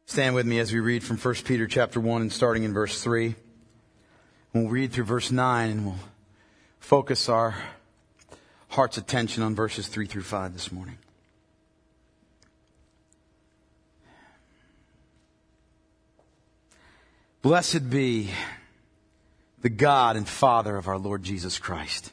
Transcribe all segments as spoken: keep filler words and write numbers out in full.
Stand with me as we read from First Peter chapter one and starting in verse three. We'll read through verse nine and we'll focus our heart's attention on verses three through five this morning. Blessed be the God and Father of our Lord Jesus Christ.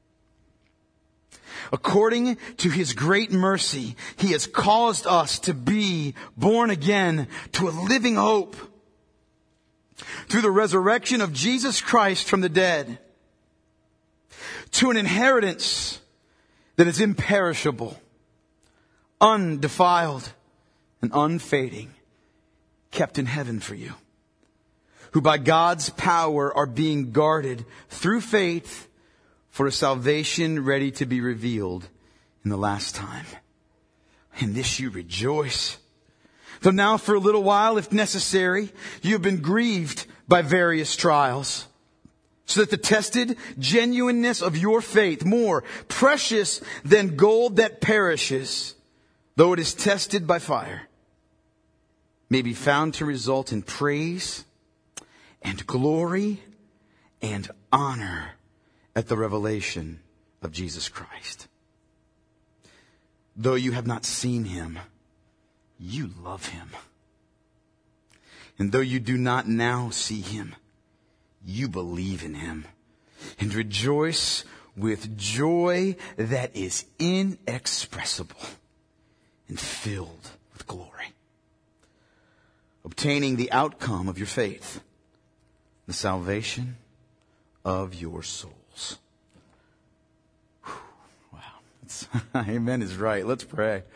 According to His great mercy, He has caused us to be born again to a living hope through the resurrection of Jesus Christ from the dead, to an inheritance that is imperishable, undefiled, and unfading, kept in heaven for you, who by God's power are being guarded through faith for a salvation ready to be revealed in the last time. In this you rejoice. Though now for a little while, if necessary, you have been grieved by various trials, so that the tested genuineness of your faith, more precious than gold that perishes, though it is tested by fire, may be found to result in praise and glory and honor at the revelation of Jesus Christ. Though you have not seen Him, you love Him. And though you do not now see Him, you believe in Him and rejoice with joy that is inexpressible and filled with glory, obtaining the outcome of your faith, the salvation of your souls. Whew, wow. That's, amen is right. Let's pray.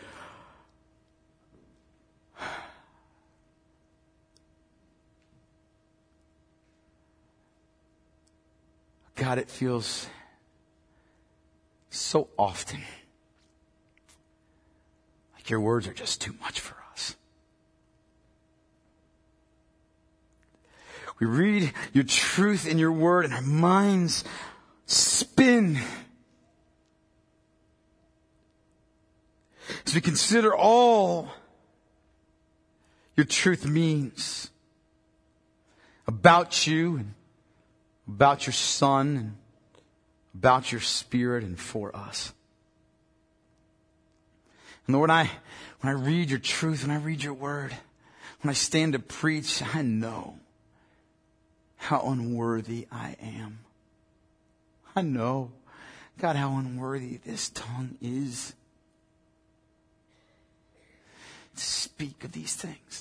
God, it feels so often like your words are just too much for us. We read your truth in your word and our minds spin as we consider all your truth means about you and about your Son and about your Spirit and for us. And Lord, I, when I read your truth, when I read your word, when I stand to preach, I know how unworthy I am. I know, God, how unworthy this tongue is to speak of these things.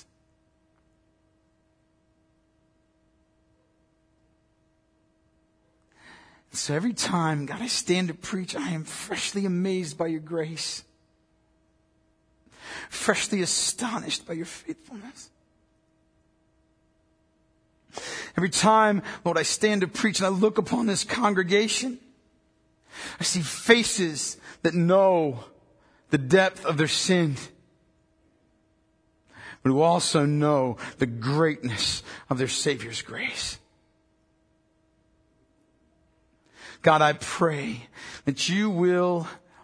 So every time, God, I stand to preach, I am freshly amazed by your grace, freshly astonished by your faithfulness. Every time, Lord, I stand to preach and I look upon this congregation, I see faces that know the depth of their sin, but who also know the greatness of their Savior's grace. God, I pray that you will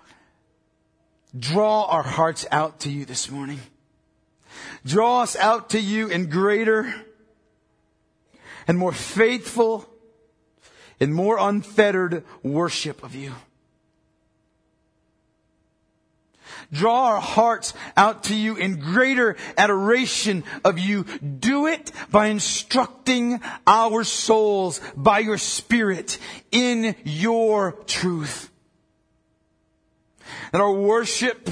draw our hearts out to you this morning. Draw us out to you in greater and more faithful and more unfettered worship of you. Draw our hearts out to you in greater adoration of you. Do it by instructing our souls by your Spirit in your truth. That our worship,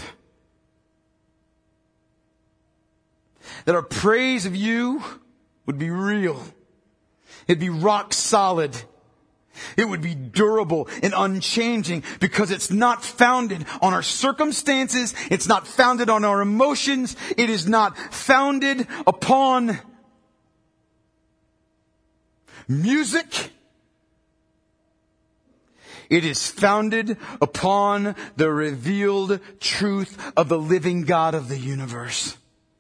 that our praise of you would be real. It'd be rock solid. It would be durable and unchanging because it's not founded on our circumstances. It's not founded on our emotions. It is not founded upon music. It is founded upon the revealed truth of the living God of the universe.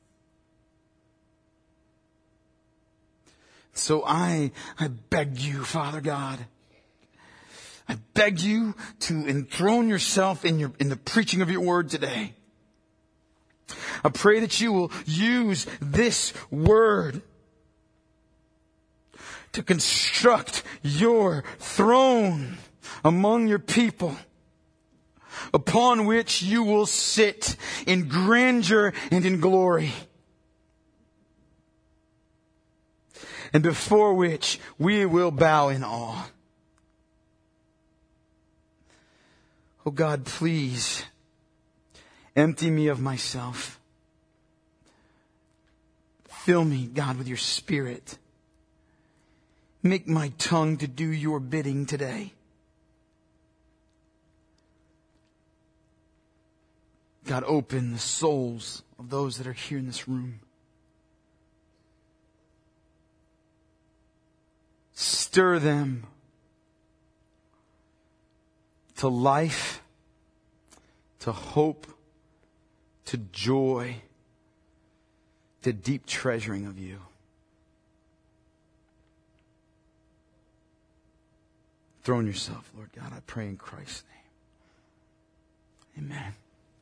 So I, I beg you, Father God, I beg you to enthrone yourself in your, in the preaching of your word today. I pray that you will use this word to construct your throne among your people, upon which you will sit in grandeur and in glory, and before which we will bow in awe. Oh God, please empty me of myself. Fill me, God, with your Spirit. Make my tongue to do your bidding today. God, open the souls of those that are here in this room. Stir them to life, to hope, to joy, to deep treasuring of you. Throne yourself, Lord God, I pray in Christ's name. Amen.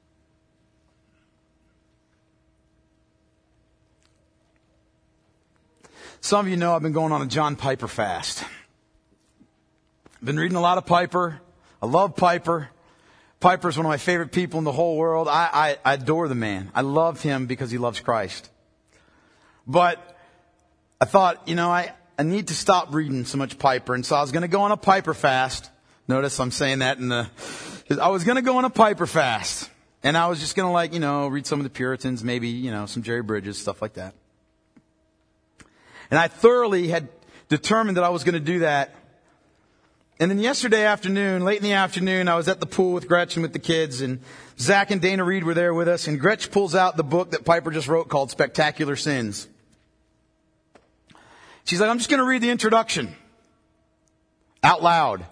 Some of you know I've been going on a John Piper fast. I've been reading a lot of Piper. I love Piper. Piper's one of my favorite people in the whole world. I, I, I adore the man. I love him because he loves Christ. But I thought, you know, I, I need to stop reading so much Piper. And so I was going to go on a Piper fast. Notice I'm saying that in the... I was going to go on a Piper fast. And I was just going to, like, you know, read some of the Puritans, maybe, you know, some Jerry Bridges, stuff like that. And I thoroughly had determined that I was going to do that. And then yesterday afternoon, late in the afternoon, I was at the pool with Gretchen with the kids, and Zach and Dana Reed were there with us, and Gretchen pulls out the book that Piper just wrote called Spectacular Sins. She's like, I'm just going to read the introduction out loud.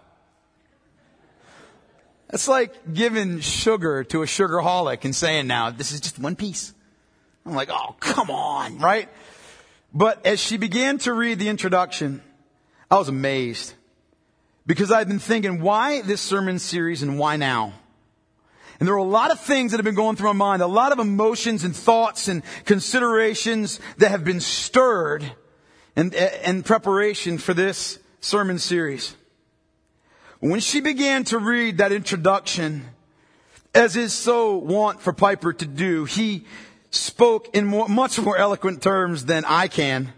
That's like giving sugar to a sugarholic and saying, now, this is just one piece. I'm like, oh, come on, right? But as she began to read the introduction, I was amazed. Because I've been thinking, why this sermon series and why now? And there are a lot of things that have been going through my mind, a lot of emotions and thoughts and considerations that have been stirred in, in preparation for this sermon series. When she began to read that introduction, as is so wont for Piper to do, he spoke in more, much more eloquent terms than I can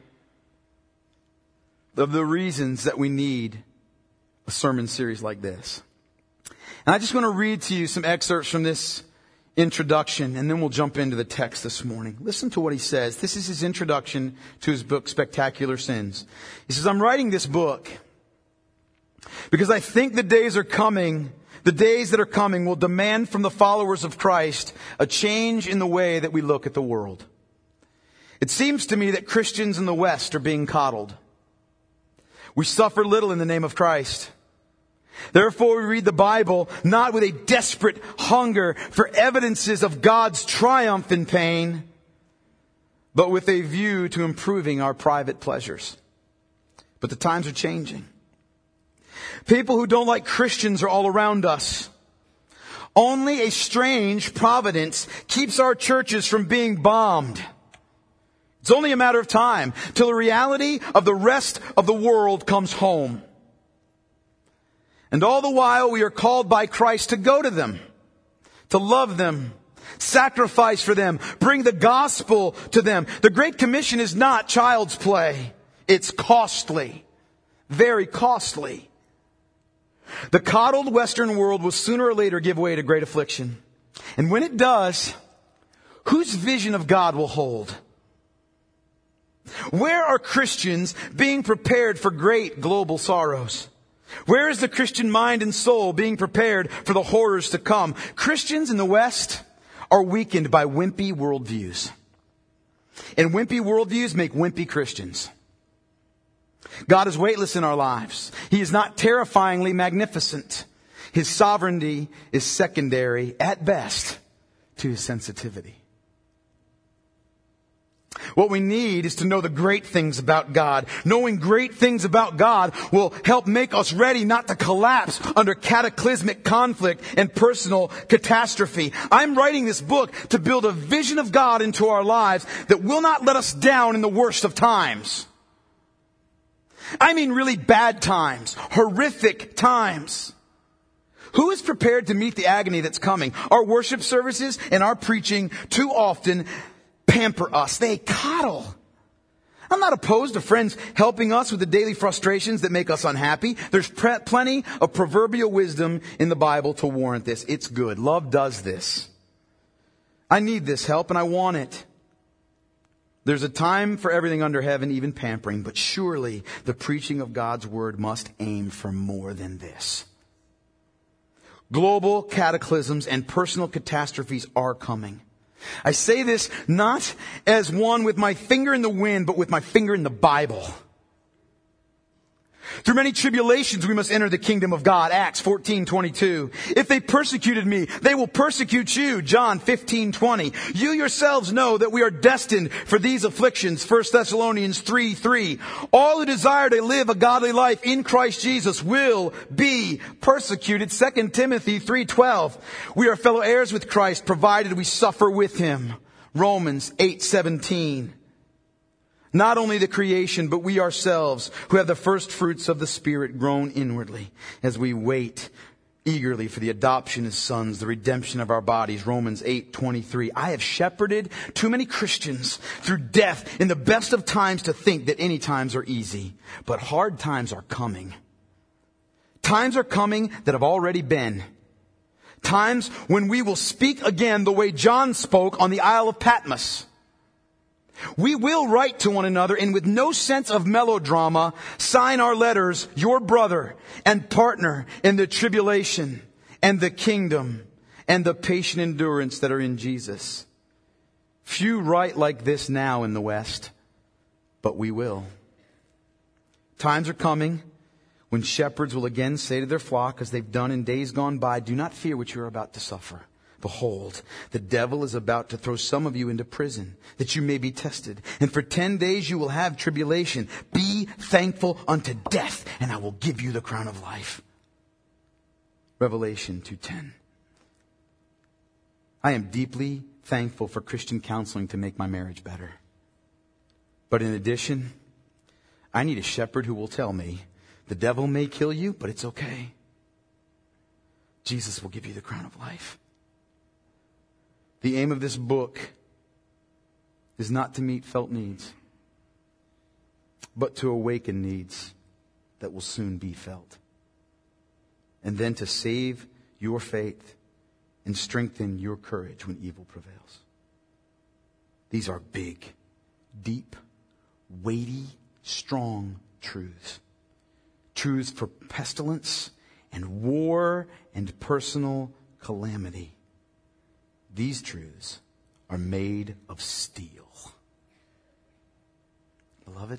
of the reasons that we need a sermon series like this. And I just want to read to you some excerpts from this introduction, and then we'll jump into the text this morning. Listen to what he says. This is his introduction to his book, Spectacular Sins. He says, I'm writing this book because I think the days are coming, the days that are coming will demand from the followers of Christ a change in the way that we look at the world. It seems to me that Christians in the West are being coddled. We suffer little in the name of Christ. Therefore, we read the Bible not with a desperate hunger for evidences of God's triumph in pain, but with a view to improving our private pleasures. But the times are changing. People who don't like Christians are all around us. Only a strange providence keeps our churches from being bombed. It's only a matter of time till the reality of the rest of the world comes home. And all the while we are called by Christ to go to them, to love them, sacrifice for them, bring the gospel to them. The Great Commission is not child's play. It's costly, very costly. The coddled Western world will sooner or later give way to great affliction. And when it does, whose vision of God will hold? Where are Christians being prepared for great global sorrows? Where is the Christian mind and soul being prepared for the horrors to come? Christians in the West are weakened by wimpy worldviews. And wimpy worldviews make wimpy Christians. God is weightless in our lives. He is not terrifyingly magnificent. His sovereignty is secondary, at best, to his sensitivity. What we need is to know the great things about God. Knowing great things about God will help make us ready not to collapse under cataclysmic conflict and personal catastrophe. I'm writing this book to build a vision of God into our lives that will not let us down in the worst of times. I mean really bad times, horrific times. Who is prepared to meet the agony that's coming? Our worship services and our preaching too often pamper us. They coddle. I'm not opposed to friends helping us with the daily frustrations that make us unhappy. There's pre- plenty of proverbial wisdom in the Bible to warrant this. It's good. Love does this. I need this help and I want it. There's a time for everything under heaven, even pampering, but surely the preaching of God's word must aim for more than this. Global cataclysms and personal catastrophes are coming. I say this not as one with my finger in the wind, but with my finger in the Bible. Through many tribulations we must enter the kingdom of God. Acts fourteen twenty-two. If they persecuted me, they will persecute you. John fifteen twenty. You yourselves know that we are destined for these afflictions. First Thessalonians three three. All who desire to live a godly life in Christ Jesus will be persecuted. Second Timothy three twelve. We are fellow heirs with Christ, provided we suffer with him. Romans eight seventeen. Not only the creation, but we ourselves, who have the first fruits of the Spirit, groan inwardly as we wait eagerly for the adoption as sons, the redemption of our bodies. Romans eight twenty-three. I have shepherded too many Christians through death in the best of times to think that any times are easy. But hard times are coming. Times are coming that have already been. Times when we will speak again the way John spoke on the Isle of Patmos. We will write to one another and with no sense of melodrama sign our letters, your brother and partner in the tribulation and the kingdom and the patient endurance that are in Jesus. Few write like this now in the West, but we will. Times are coming when shepherds will again say to their flock, as they've done in days gone by, do not fear what you are about to suffer. Behold, the devil is about to throw some of you into prison, that you may be tested. And for ten days you will have tribulation. Be thankful unto death, and I will give you the crown of life. Revelation two ten. I am deeply thankful for Christian counseling to make my marriage better. But in addition, I need a shepherd who will tell me, the devil may kill you, but it's okay. Jesus will give you the crown of life. The aim of this book is not to meet felt needs, but to awaken needs that will soon be felt. And then to save your faith and strengthen your courage when evil prevails. These are big, deep, weighty, strong truths. Truths for pestilence and war and personal calamity. These truths are made of steel. Beloved,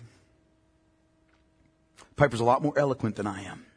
Piper's a lot more eloquent than I am.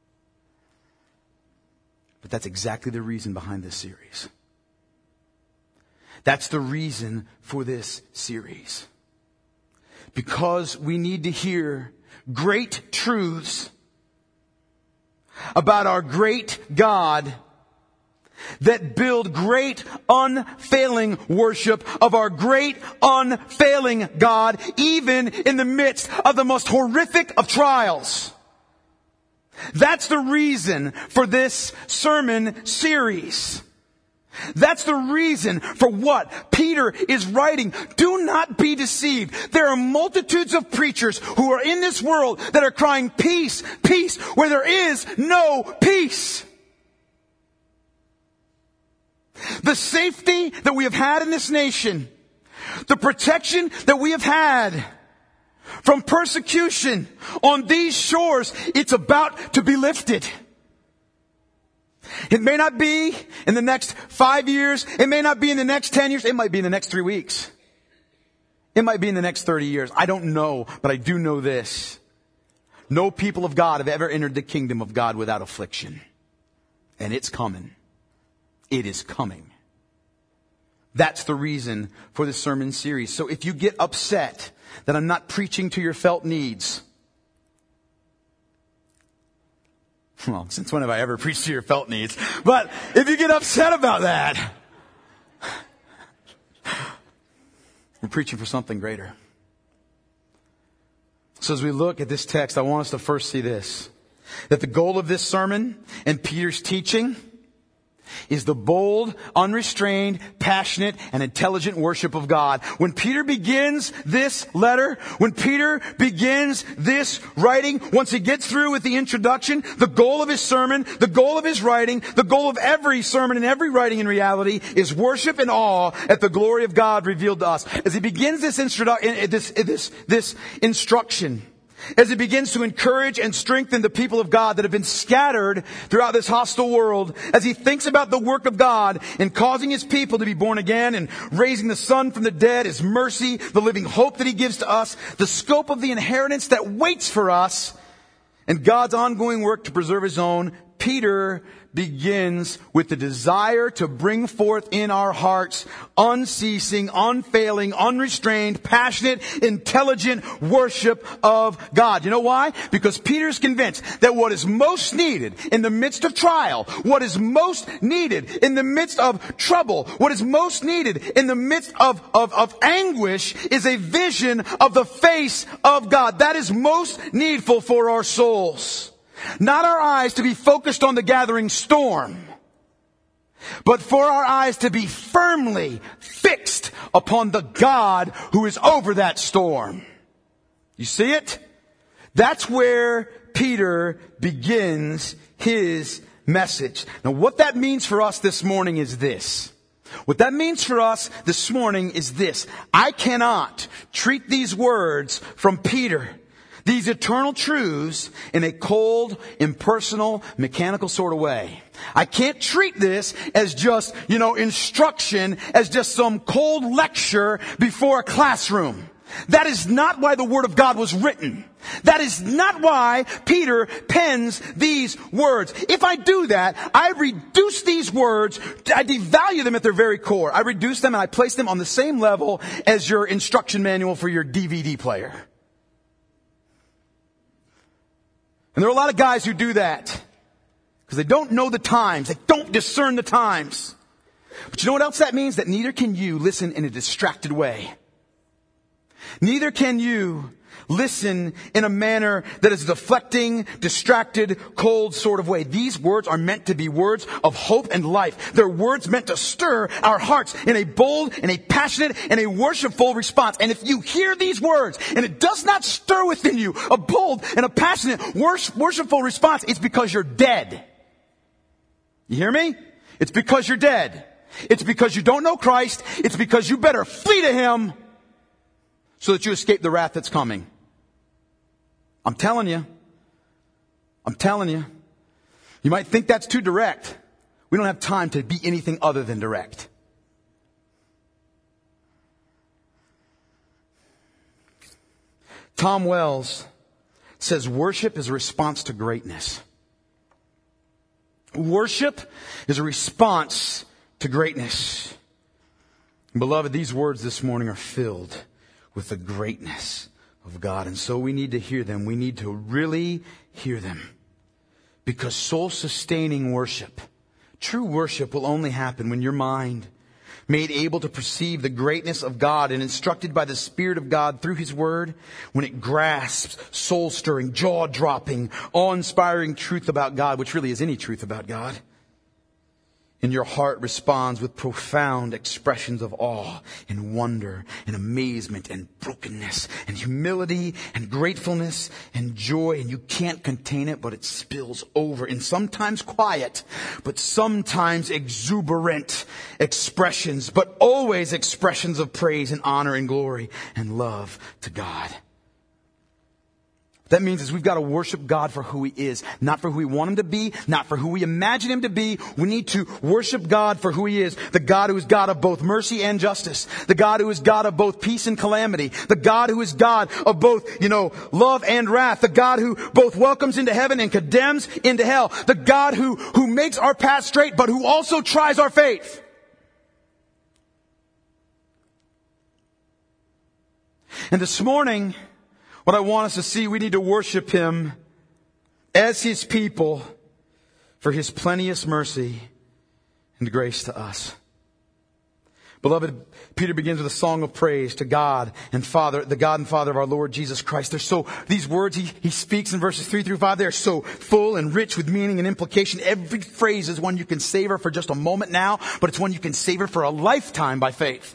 But that's exactly the reason behind this series. That's the reason for this series. Because we need to hear great truths about our great God that build great unfailing worship of our great unfailing God, even in the midst of the most horrific of trials. That's the reason for this sermon series. That's the reason for what Peter is writing. Do not be deceived. There are multitudes of preachers who are in this world that are crying peace, peace, where there is no peace. The safety that we have had in this nation, the protection that we have had from persecution on these shores, it's about to be lifted. It may not be in the next five years. It may not be in the next ten years. It might be in the next three weeks. It might be in the next thirty years. I don't know, but I do know this. No people of God have ever entered the kingdom of God without affliction. And it's coming. It is coming. That's the reason for this sermon series. So if you get upset that I'm not preaching to your felt needs, well, since when have I ever preached to your felt needs? But if you get upset about that, we're preaching for something greater. So as we look at this text, I want us to first see this, that the goal of this sermon and Peter's teaching is the bold, unrestrained, passionate, and intelligent worship of God. When Peter begins this letter, when Peter begins this writing, once he gets through with the introduction, the goal of his sermon, the goal of his writing, the goal of every sermon and every writing in reality is worship and awe at the glory of God revealed to us. As he begins this introdu- this, this, this instruction, as he begins to encourage and strengthen the people of God that have been scattered throughout this hostile world, as he thinks about the work of God in causing his people to be born again and raising the Son from the dead, his mercy, the living hope that he gives to us, the scope of the inheritance that waits for us, and God's ongoing work to preserve his own, Peter begins with the desire to bring forth in our hearts unceasing, unfailing, unrestrained, passionate, intelligent worship of God. You know why? Because Peter's convinced that what is most needed in the midst of trial, what is most needed in the midst of trouble, what is most needed in the midst of, of, of anguish is a vision of the face of God. That is most needful for our souls. Not our eyes to be focused on the gathering storm, but for our eyes to be firmly fixed upon the God who is over that storm. You see it? That's where Peter begins his message. Now, what that means for us this morning is this. What that means for us this morning is this. I cannot treat these words from Peter, these eternal truths, in a cold, impersonal, mechanical sort of way. I can't treat this as just, you know, instruction, as just some cold lecture before a classroom. That is not why the Word of God was written. That is not why Peter pens these words. If I do that, I reduce these words, I devalue them at their very core. I reduce them and I place them on the same level as your instruction manual for your D V D player. And there are a lot of guys who do that because they don't know the times. They don't discern the times. But you know what else that means? That neither can you listen in a distracted way. Neither can you listen in a manner that is a deflecting, distracted, cold sort of way. These words are meant to be words of hope and life. They're words meant to stir our hearts in a bold and a passionate and a worshipful response. And if you hear these words and it does not stir within you a bold and a passionate, worshipful response, it's because you're dead. You hear me? It's because you're dead. It's because you don't know Christ. It's because you better flee to Him so that you escape the wrath that's coming. I'm telling you. I'm telling you. You might think that's too direct. We don't have time to be anything other than direct. Tom Wells says worship is a response to greatness. Worship is a response to greatness. Beloved, these words this morning are filled with the greatness of God. And so we need to hear them. We need to really hear them. Because soul-sustaining worship, true worship, will only happen when your mind, made able to perceive the greatness of God and instructed by the Spirit of God through His Word, when it grasps soul-stirring, jaw-dropping, awe-inspiring truth about God, which really is any truth about God, and your heart responds with profound expressions of awe and wonder and amazement and brokenness and humility and gratefulness and joy. And you can't contain it, but it spills over in sometimes quiet, but sometimes exuberant expressions, but always expressions of praise and honor and glory and love to God. That means is we've got to worship God for who He is. Not for who we want Him to be, not for who we imagine Him to be. We need to worship God for who He is. The God who is God of both mercy and justice. The God who is God of both peace and calamity. The God who is God of both, you know, love and wrath. The God who both welcomes into heaven and condemns into hell. The God who, who makes our path straight, but who also tries our faith. And this morning, what I want us to see, we need to worship Him as His people for His plenteous mercy and grace to us. Beloved, Peter begins with a song of praise to God and Father, the God and Father of our Lord Jesus Christ. They're so, these words he, he speaks in verses three through five, they're so full and rich with meaning and implication. Every phrase is one you can savor for just a moment now, but it's one you can savor for a lifetime by faith.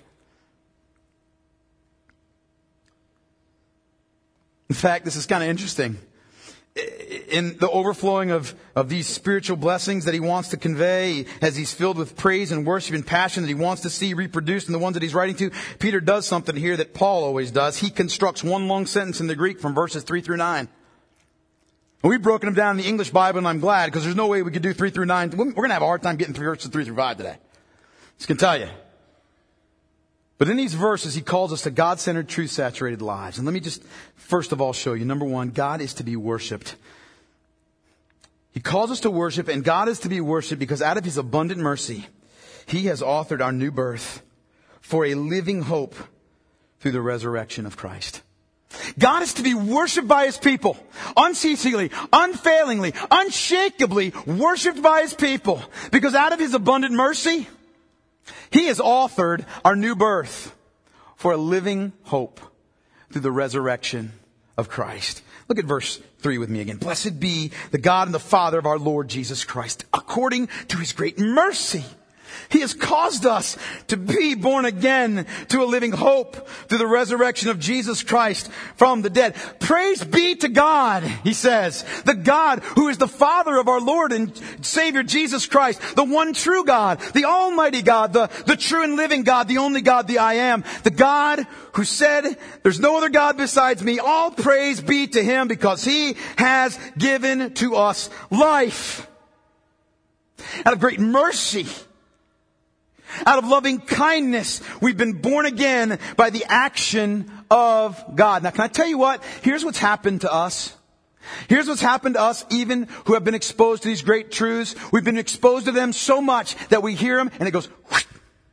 In fact, this is kind of interesting. In the overflowing of, of these spiritual blessings that he wants to convey, as he's filled with praise and worship and passion that he wants to see reproduced in the ones that he's writing to, Peter does something here that Paul always does. He constructs one long sentence in the Greek from verses three through nine. And we've broken them down in the English Bible, and I'm glad, because there's no way we could do three through nine. We're going to have a hard time getting through verses three through five today. Just can tell you. But in these verses, he calls us to God-centered, truth-saturated lives. And let me just, first of all, show you. Number one, God is to be worshiped. He calls us to worship, and God is to be worshiped because out of His abundant mercy, He has authored our new birth for a living hope through the resurrection of Christ. God is to be worshiped by His people, unceasingly, unfailingly, unshakably worshiped by His people, because out of His abundant mercy, He has authored our new birth for a living hope through the resurrection of Christ. Look at verse three with me again. Blessed be the God and the Father of our Lord Jesus Christ. According to His great mercy, He has caused us to be born again to a living hope through the resurrection of Jesus Christ from the dead. Praise be to God, he says, the God who is the Father of our Lord and Savior Jesus Christ, the one true God, the Almighty God, the, the true and living God, the only God, the I Am, the God who said, there's no other God besides me. All praise be to Him because He has given to us life. Out of great mercy, out of loving kindness, we've been born again by the action of God. Now, can I tell you what? Here's what's happened to us. Here's what's happened to us, even who have been exposed to these great truths. We've been exposed to them so much that we hear them and it goes whoosh.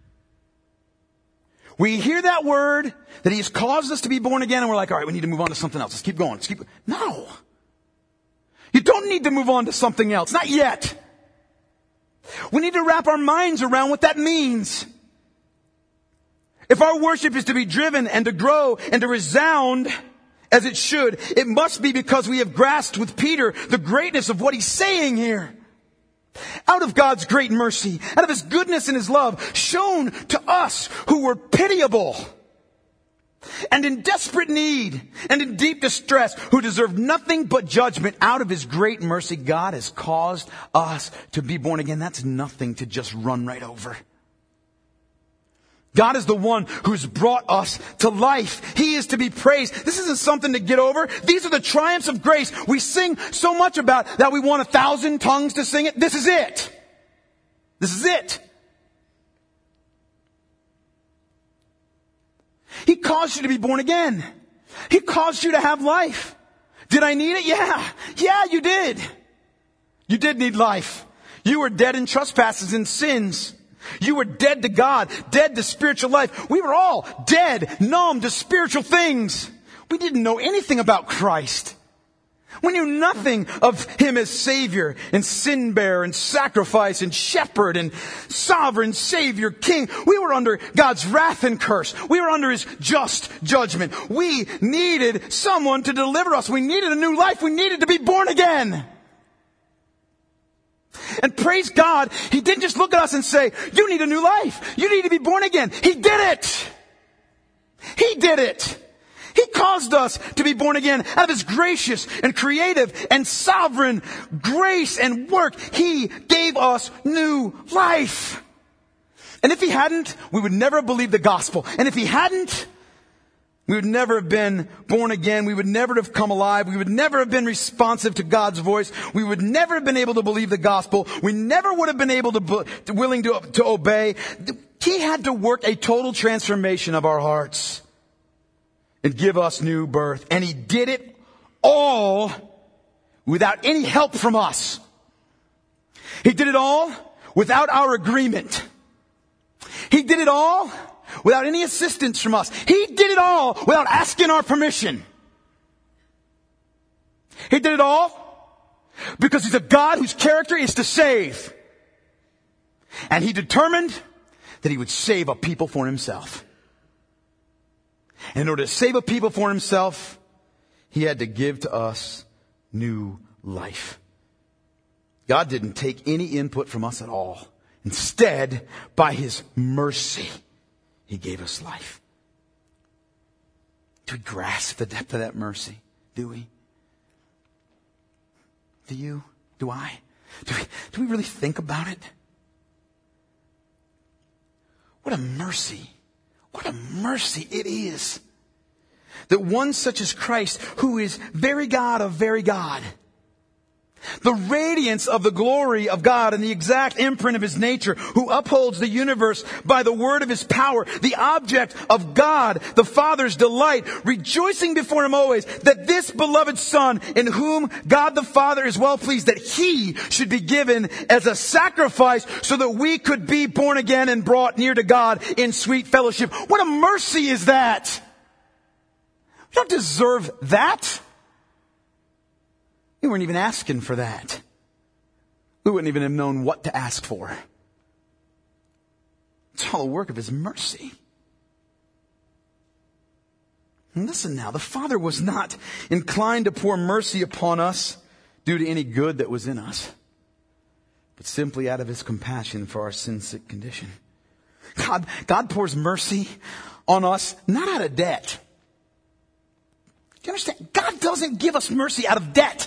We hear that word that He has caused us to be born again and we're like, all right, we need to move on to something else. Let's keep going. Let's keep. No. You don't need to move on to something else. Not yet. We need to wrap our minds around what that means. If our worship is to be driven and to grow and to resound as it should, it must be because we have grasped with Peter the greatness of what he's saying here. Out of God's great mercy, out of His goodness and His love shown to us who were pitiable and in desperate need and in deep distress, who deserve nothing but judgment, out of His great mercy, God has caused us to be born again. That's nothing to just run right over. God is the one who's brought us to life. He is to be praised. This isn't something to get over. These are the triumphs of grace we sing so much about that we want a thousand tongues to sing it. This is it. This is it. He caused you to be born again. He caused you to have life. Did I need it? Yeah. Yeah, you did. You did need life. You were dead in trespasses and sins. You were dead to God, dead to spiritual life. We were all dead, numb to spiritual things. We didn't know anything about Christ. We knew nothing of Him as Savior and sin bearer and sacrifice and shepherd and sovereign Savior, King. We were under God's wrath and curse. We were under His just judgment. We needed someone to deliver us. We needed a new life. We needed to be born again. And praise God, He didn't just look at us and say, you need a new life. You need to be born again. He did it. He did it. He caused us to be born again out of His gracious and creative and sovereign grace and work. He gave us new life. And if He hadn't, we would never have believed the gospel. And if He hadn't, we would never have been born again. We would never have come alive. We would never have been responsive to God's voice. We would never have been able to believe the gospel. We never would have been able to, to willing to, to obey. He had to work a total transformation of our hearts and give us new birth. And He did it all without any help from us. He did it all without our agreement. He did it all without any assistance from us. He did it all without asking our permission. He did it all because He's a God whose character is to save. And He determined that He would save a people for Himself. And in order to save a people for Himself, He had to give to us new life. God didn't take any input from us at all. Instead, by His mercy, He gave us life. Do we grasp the depth of that mercy? Do we? Do you? Do I? Do we, do we really think about it? What a mercy. What a mercy it is that one such as Christ, who is very God of very God, the radiance of the glory of God and the exact imprint of His nature, who upholds the universe by the word of His power, the object of God, the Father's delight, rejoicing before Him always, that this beloved Son, in whom God the Father is well pleased, that He should be given as a sacrifice so that we could be born again and brought near to God in sweet fellowship. What a mercy is that! We don't deserve that. We weren't even asking for that. We wouldn't even have known what to ask for. It's all a work of His mercy. And listen now, the Father was not inclined to pour mercy upon us due to any good that was in us, but simply out of His compassion for our sin-sick condition. God, God pours mercy on us not out of debt. Do you understand? God doesn't give us mercy out of debt.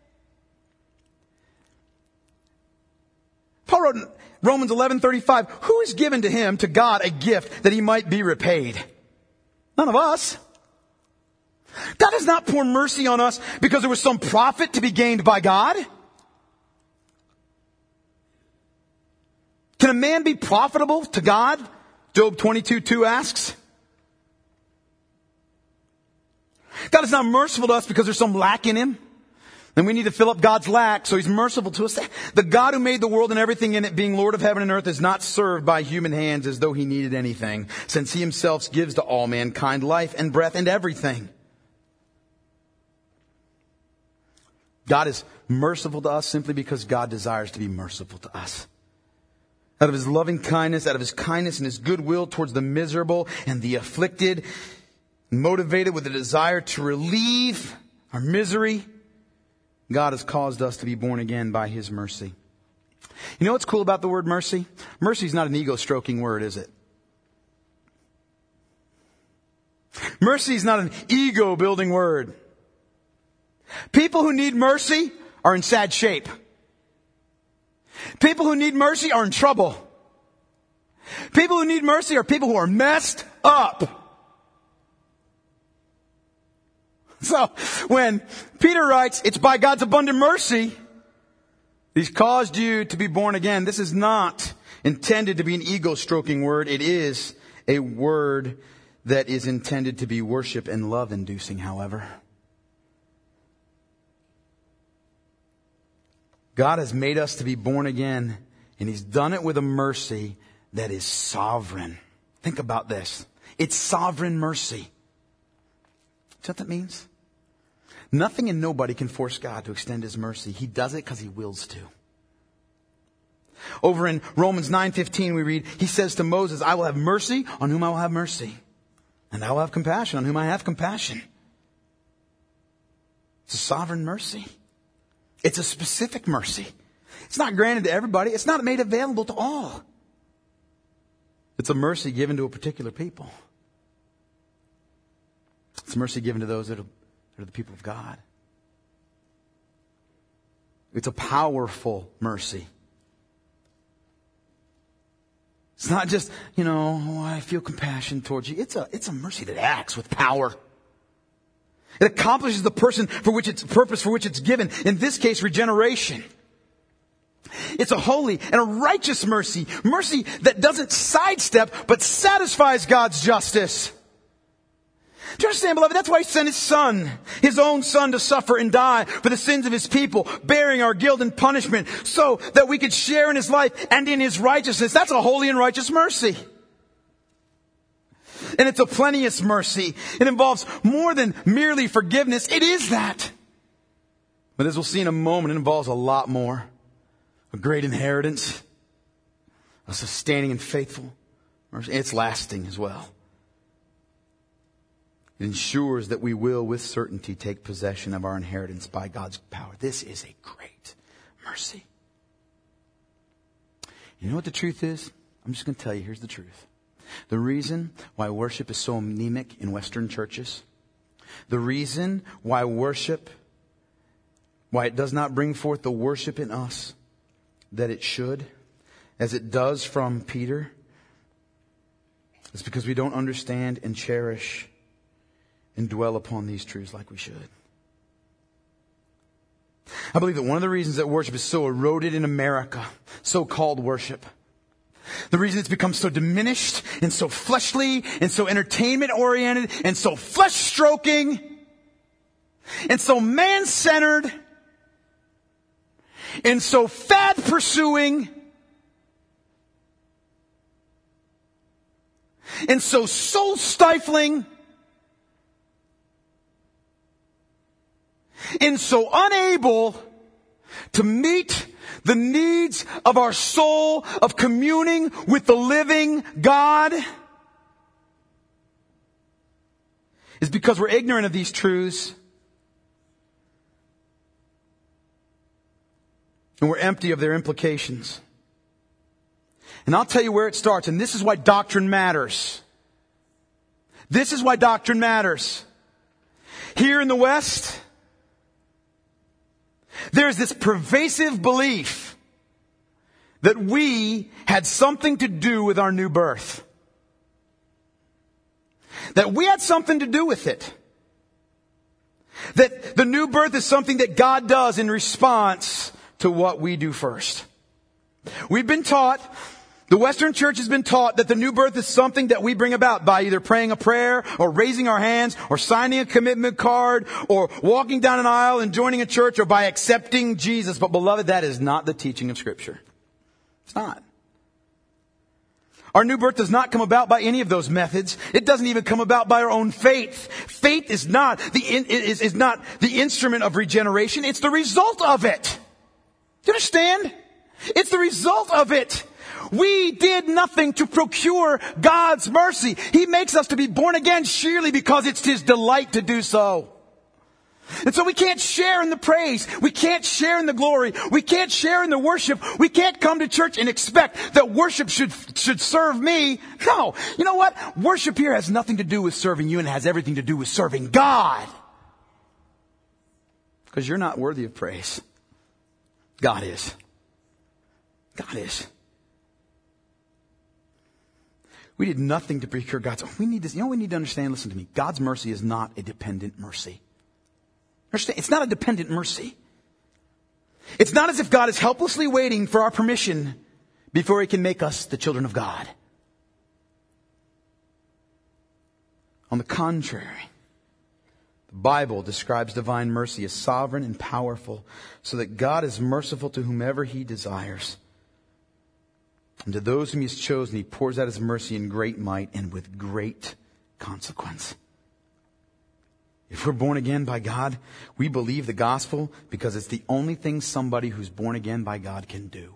Paul wrote in Romans eleven thirty-five, who is given to him, to God, a gift that he might be repaid? None of us. God does not pour mercy on us because there was some profit to be gained by God. Can a man be profitable to God? Job twenty-two two asks. God is not merciful to us because there's some lack in Him. And we need to fill up God's lack, so He's merciful to us. The God who made the world and everything in it, being Lord of heaven and earth, is not served by human hands as though He needed anything, since He Himself gives to all mankind life and breath and everything. God is merciful to us simply because God desires to be merciful to us. Out of His loving kindness, out of His kindness and His goodwill towards the miserable and the afflicted, motivated with a desire to relieve our misery, God has caused us to be born again by His mercy. You know what's cool about the word mercy? Mercy is not an ego-stroking word, is it? Mercy is not an ego-building word. People who need mercy are in sad shape. People who need mercy are in trouble. People who need mercy are people who are messed up. So, when Peter writes, it's by God's abundant mercy He's caused you to be born again, this is not intended to be an ego-stroking word. It is a word that is intended to be worship and love-inducing, however. God has made us to be born again, and He's done it with a mercy that is sovereign. Think about this. It's sovereign mercy. Do you know what that means? Nothing and nobody can force God to extend His mercy. He does it because He wills to. Over in Romans nine fifteen we read, He says to Moses, I will have mercy on whom I will have mercy, and I will have compassion on whom I have compassion. It's a sovereign mercy. It's a specific mercy. It's not granted to everybody. It's not made available to all. It's a mercy given to a particular people. It's mercy given to those that are, that are the people of God. It's a powerful mercy. It's not just, you know, oh, I feel compassion towards you. It's a, it's a mercy that acts with power. It accomplishes the person for which it's purpose for which it's given. In this case, regeneration. It's a holy and a righteous mercy. Mercy that doesn't sidestep, but satisfies God's justice. Do you understand, beloved? That's why He sent His Son, His own Son, to suffer and die for the sins of His people, bearing our guilt and punishment, so that we could share in His life and in His righteousness. That's a holy and righteous mercy. And it's a plenteous mercy. It involves more than merely forgiveness. It is that. But as we'll see in a moment, it involves a lot more. A great inheritance. A sustaining and faithful mercy. It's lasting as well. It ensures that we will with certainty take possession of our inheritance by God's power. This is a great mercy. You know what the truth is? I'm just going to tell you, here's the truth. The reason why worship is so anemic in Western churches, the reason why worship, why it does not bring forth the worship in us that it should, as it does from Peter, is because we don't understand and cherish and dwell upon these truths like we should. I believe that one of the reasons that worship is so eroded in America, so-called worship, the reason it's become so diminished and so fleshly and so entertainment-oriented and so flesh-stroking and so man-centered and so fad-pursuing and so soul-stifling and so unable to meet the needs of our soul of communing with the living God is because we're ignorant of these truths and we're empty of their implications. And I'll tell you where it starts, and this is why doctrine matters. This is why doctrine matters. Here in the West, there's this pervasive belief that we had something to do with our new birth. That we had something to do with it. That the new birth is something that God does in response to what we do first. We've been taught, the Western church has been taught that the new birth is something that we bring about by either praying a prayer or raising our hands or signing a commitment card or walking down an aisle and joining a church or by accepting Jesus. But beloved, that is not the teaching of Scripture. It's not. Our new birth does not come about by any of those methods. It doesn't even come about by our own faith. Faith is not the, is, is not the instrument of regeneration. It's the result of it. Do you understand? It's the result of it. We did nothing to procure God's mercy. He makes us to be born again sheerly because it's His delight to do so. And so we can't share in the praise. We can't share in the glory. We can't share in the worship. We can't come to church and expect that worship should, should serve me. No. You know what? Worship here has nothing to do with serving you and it has everything to do with serving God. Because you're not worthy of praise. God is. God is. We did nothing to procure God's. We need this. You know what we need to understand? Listen to me. God's mercy is not a dependent mercy. Understand? It's not a dependent mercy. It's not as if God is helplessly waiting for our permission before He can make us the children of God. On the contrary, the Bible describes divine mercy as sovereign and powerful, so that God is merciful to whomever He desires. And to those whom He has chosen, He pours out His mercy in great might and with great consequence. If we're born again by God, we believe the gospel because it's the only thing somebody who's born again by God can do.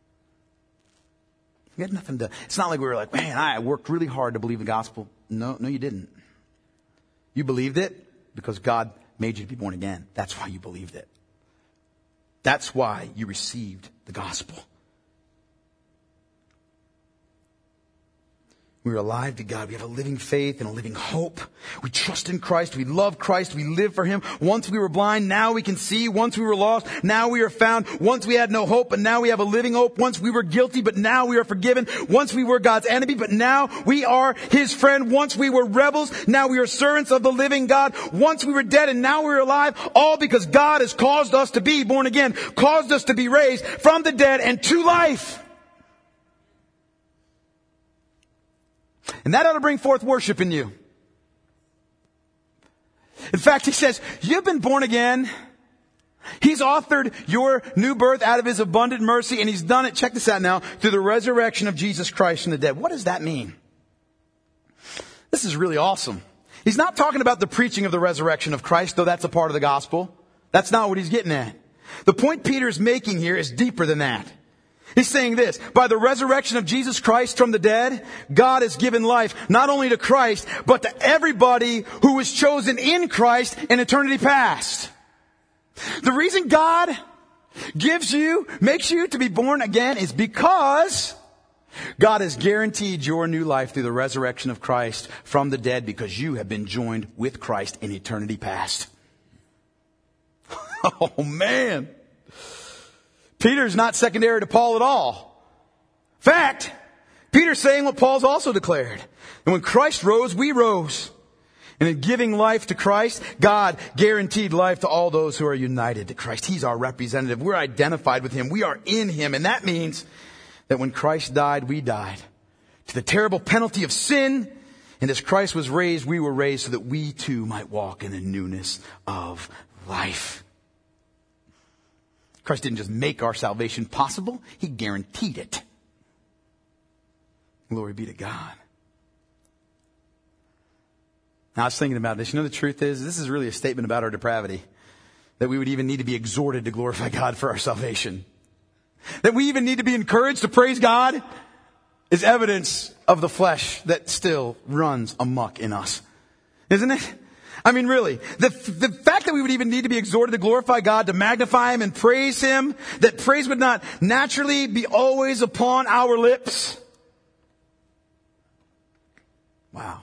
We had nothing to, it's not like we were like, man, I worked really hard to believe the gospel. No, no, you didn't. You believed it because God made you to be born again. That's why you believed it. That's why you received the gospel. We're alive to God. We have a living faith and a living hope. We trust in Christ. We love Christ. We live for Him. Once we were blind, now we can see. Once we were lost, now we are found. Once we had no hope, but now we have a living hope. Once we were guilty, but now we are forgiven. Once we were God's enemy, but now we are His friend. Once we were rebels, now we are servants of the living God. Once we were dead, and now we're alive. All because God has caused us to be born again, caused us to be raised from the dead and to life. And that ought to bring forth worship in you. In fact, He says, you've been born again. He's authored your new birth out of His abundant mercy, and He's done it, check this out now, through the resurrection of Jesus Christ from the dead. What does that mean? This is really awesome. He's not talking about the preaching of the resurrection of Christ, though that's a part of the gospel. That's not what he's getting at. The point Peter's making here is deeper than that. He's saying this: by the resurrection of Jesus Christ from the dead, God has given life not only to Christ, but to everybody who was chosen in Christ in eternity past. The reason God gives you, makes you to be born again is because God has guaranteed your new life through the resurrection of Christ from the dead, because you have been joined with Christ in eternity past. Oh man. Peter's not secondary to Paul at all. In fact, Peter's saying what Paul's also declared. And when Christ rose, we rose. And in giving life to Christ, God guaranteed life to all those who are united to Christ. He's our representative. We're identified with Him. We are in Him. And that means that when Christ died, we died to the terrible penalty of sin. And as Christ was raised, we were raised so that we too might walk in the newness of life. Christ didn't just make our salvation possible. He guaranteed it. Glory be to God. Now, I was thinking about this. You know, the truth is, this is really a statement about our depravity. That we would even need to be exhorted to glorify God for our salvation. That we even need to be encouraged to praise God is evidence of the flesh that still runs amok in us. Isn't it? I mean, really, the, the fact that we would even need to be exhorted to glorify God, to magnify Him and praise Him, that praise would not naturally be always upon our lips. Wow.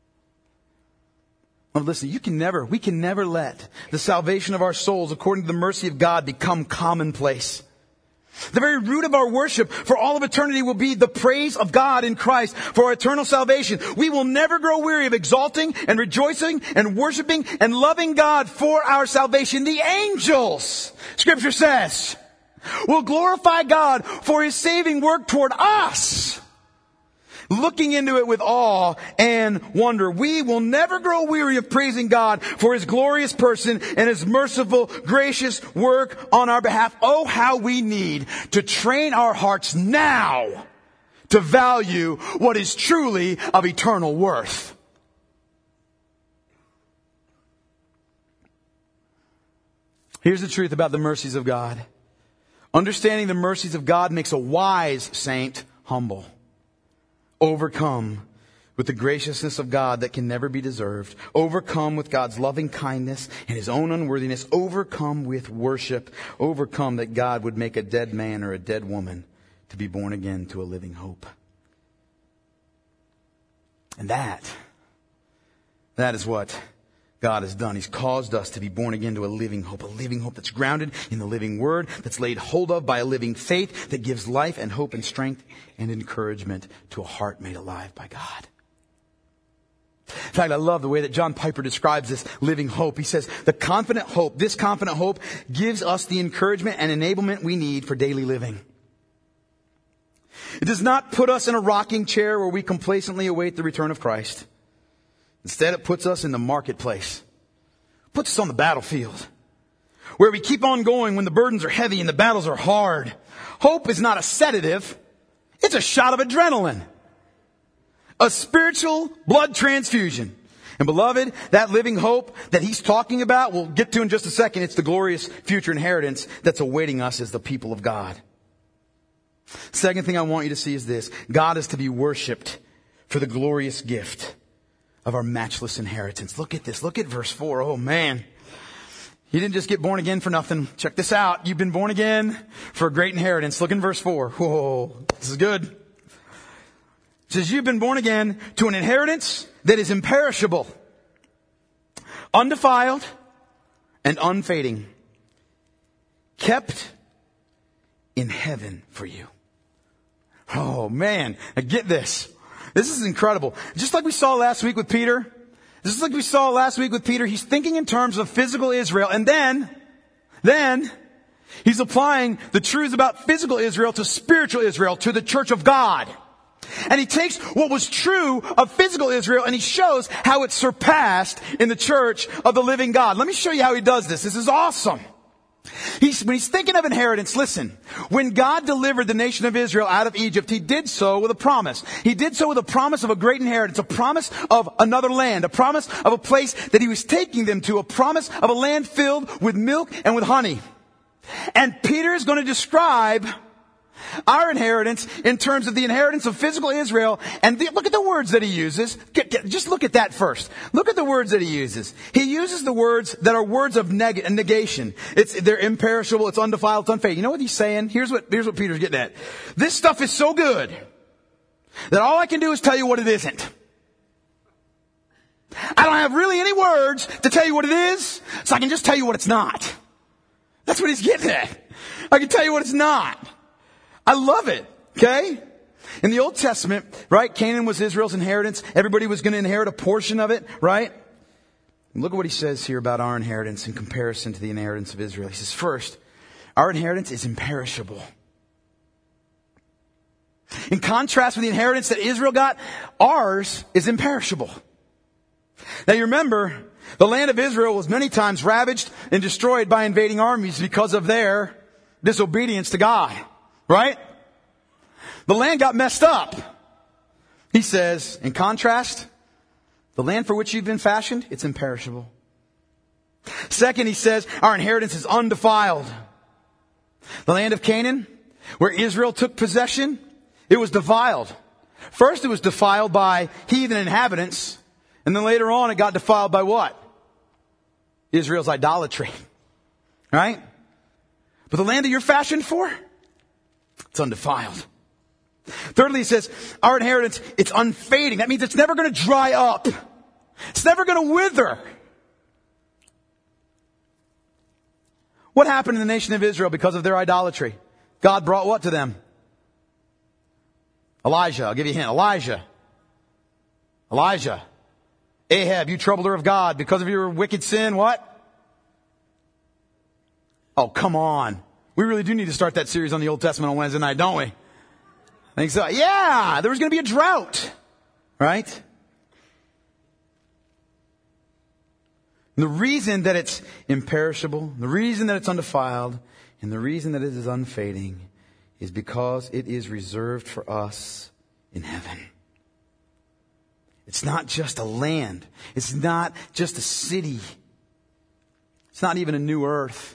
Well, listen, you can never, we can never let the salvation of our souls, according to the mercy of God, become commonplace. The very root of our worship for all of eternity will be the praise of God in Christ for our eternal salvation. We will never grow weary of exalting and rejoicing and worshiping and loving God for our salvation. The angels, Scripture says, will glorify God for His saving work toward us, looking into it with awe and wonder. We will never grow weary of praising God for His glorious person and His merciful, gracious work on our behalf. Oh, how we need to train our hearts now to value what is truly of eternal worth. Here's the truth about the mercies of God. Understanding the mercies of God makes a wise saint humble. Overcome with the graciousness of God that can never be deserved. Overcome with God's loving kindness and His own unworthiness. Overcome with worship. Overcome that God would make a dead man or a dead woman to be born again to a living hope. And that, that is what God has done. He's caused us to be born again to a living hope. A living hope that's grounded in the living Word, that's laid hold of by a living faith, that gives life and hope and strength and encouragement to a heart made alive by God. In fact, I love the way that John Piper describes this living hope. He says, the confident hope, this confident hope gives us the encouragement and enablement we need for daily living. It does not put us in a rocking chair where we complacently await the return of Christ. Instead, it puts us in the marketplace. Puts us on the battlefield, where we keep on going when the burdens are heavy and the battles are hard. Hope is not a sedative. It's a shot of adrenaline. A spiritual blood transfusion. And beloved, that living hope that he's talking about, we'll get to in just a second. It's the glorious future inheritance that's awaiting us as the people of God. Second thing I want you to see is this. God is to be worshiped for the glorious gift of our matchless inheritance. Look at this. Look at verse four. Oh man. You didn't just get born again for nothing. Check this out. You've been born again for a great inheritance. Look in verse four. Whoa. This is good. It says you've been born again to an inheritance that is imperishable, undefiled, and unfading, kept in heaven for you. Oh man. Now get this. This is incredible. Just like we saw last week with Peter, just like we saw last week with Peter, he's thinking in terms of physical Israel. And then, then, he's applying the truths about physical Israel to spiritual Israel, to the church of God. And he takes what was true of physical Israel and he shows how it's surpassed in the church of the living God. Let me show you how he does this. This is awesome. He's, when he's thinking of inheritance, listen, when God delivered the nation of Israel out of Egypt, he did so with a promise. He did so with a promise of a great inheritance, a promise of another land, a promise of a place that he was taking them to, a promise of a land filled with milk and with honey. And Peter is going to describe our inheritance in terms of the inheritance of physical Israel. And the, look at the words that he uses. Get, get, just look at that first. Look at the words that he uses. He uses the words that are words of neg- negation. It's, they're imperishable, it's undefiled, it's unfading. You know what he's saying? Here's what, here's what Peter's getting at. This stuff is so good that all I can do is tell you what it isn't. I don't have really any words to tell you what it is, so I can just tell you what it's not. That's what he's getting at. I can tell you what it's not. I love it, okay? In the Old Testament, right, Canaan was Israel's inheritance. Everybody was going to inherit a portion of it, right? And look at what he says here about our inheritance in comparison to the inheritance of Israel. He says, first, our inheritance is imperishable. In contrast with the inheritance that Israel got, ours is imperishable. Now you remember, the land of Israel was many times ravaged and destroyed by invading armies because of their disobedience to God. Right? The land got messed up. He says, in contrast, the land for which you've been fashioned, it's imperishable. Second, he says, our inheritance is undefiled. The land of Canaan, where Israel took possession, it was defiled. First, it was defiled by heathen inhabitants, and then later on, it got defiled by what? Israel's idolatry. Right? But the land that you're fashioned for, it's undefiled. Thirdly, he says, our inheritance, it's unfading. That means it's never going to dry up. It's never going to wither. What happened in the nation of Israel because of their idolatry? God brought what to them? Elijah. I'll give you a hint. Elijah. Elijah. Ahab, you troubler of God, because of your wicked sin, what? Oh, come on. We really do need to start that series on the Old Testament on Wednesday night, don't we? I think so. Yeah, there was going to be a drought, right? And the reason that it's imperishable, the reason that it's undefiled, and the reason that it is unfading is because it is reserved for us in heaven. It's not just a land. It's not just a city. It's not even a new earth.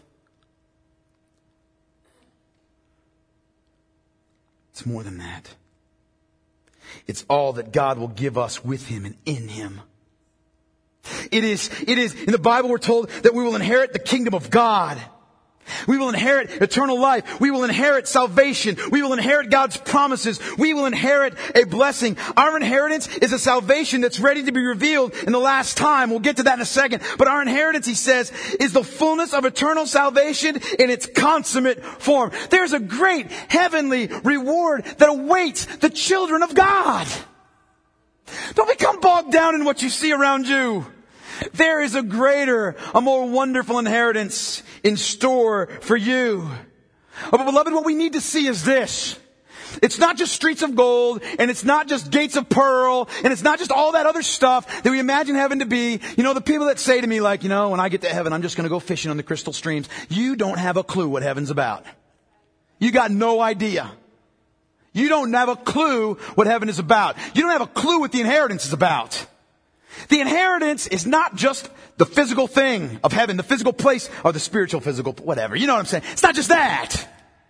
It's more than that. It's all that God will give us with Him and in Him. It is, it is, in the Bible we're told that we will inherit the kingdom of God. We will inherit eternal life. We will inherit salvation. We will inherit God's promises. We will inherit a blessing. Our inheritance is a salvation that's ready to be revealed in the last time. We'll get to that in a second. But our inheritance, he says, is the fullness of eternal salvation in its consummate form. There's a great heavenly reward that awaits the children of God. Don't become bogged down in what you see around you. There is a greater, a more wonderful inheritance in store for you. Oh, but beloved, what we need to see is this. It's not just streets of gold, and it's not just gates of pearl, and it's not just all that other stuff that we imagine heaven to be. You know, the people that say to me like, you know, when I get to heaven, I'm just going to go fishing on the crystal streams. You don't have a clue what heaven's about. You got no idea. You don't have a clue what heaven is about. You don't have a clue what the inheritance is about. The inheritance is not just the physical thing of heaven, the physical place, or the spiritual physical, whatever. You know what I'm saying? It's not just that.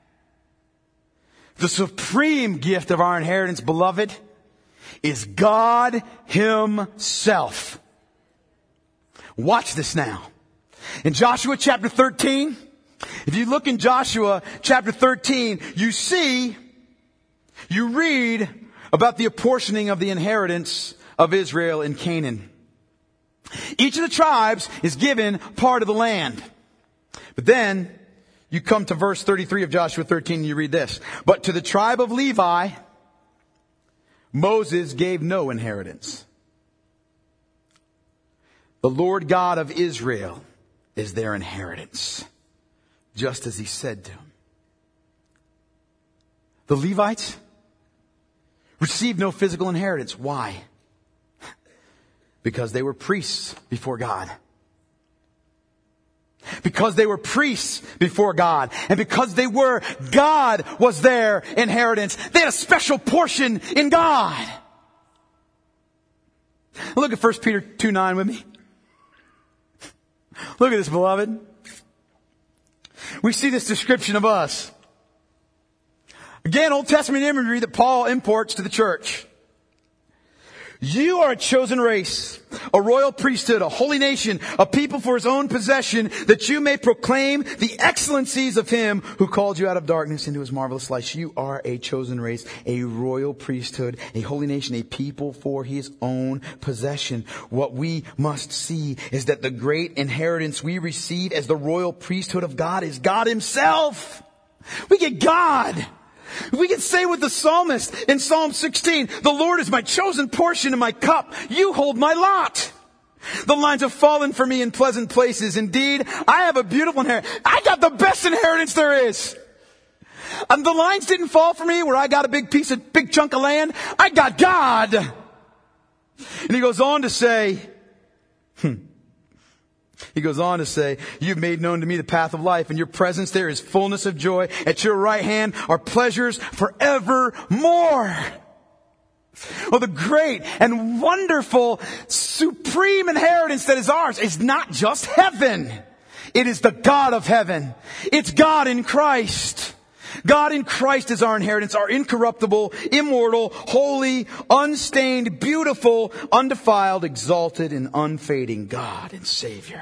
The supreme gift of our inheritance, beloved, is God Himself. Watch this now. In Joshua chapter thirteen, if you look in Joshua chapter thirteen, you see, you read about the apportioning of the inheritance of Israel in Canaan. Each of the tribes is given part of the land. But then you come to verse thirty-three of Joshua thirteen and you read this. But to the tribe of Levi, Moses gave no inheritance. The Lord God of Israel is their inheritance, just as He said to him. The Levites received no physical inheritance. Why? Because they were priests before God. Because they were priests before God. And because they were, God was their inheritance. They had a special portion in God. Look at First Peter two nine with me. Look at this, beloved. We see this description of us. Again, Old Testament imagery that Paul imports to the church. You are a chosen race, a royal priesthood, a holy nation, a people for his own possession, that you may proclaim the excellencies of him who called you out of darkness into his marvelous light. You are a chosen race, a royal priesthood, a holy nation, a people for his own possession. What we must see is that the great inheritance we receive as the royal priesthood of God is God himself. We get God. We can say with the psalmist in Psalm sixteen, the Lord is my chosen portion and my cup. You hold my lot. The lines have fallen for me in pleasant places. Indeed, I have a beautiful inheritance. I got the best inheritance there is. And the lines didn't fall for me where I got a big piece of, big chunk of land. I got God. And he goes on to say, hmm. He goes on to say, you've made known to me the path of life. In your presence there is fullness of joy. At your right hand are pleasures forevermore. Oh, the great and wonderful, supreme inheritance that is ours is not just heaven. It is the God of heaven. It's God in Christ. God in Christ is our inheritance, our incorruptible, immortal, holy, unstained, beautiful, undefiled, exalted, and unfading God and Savior.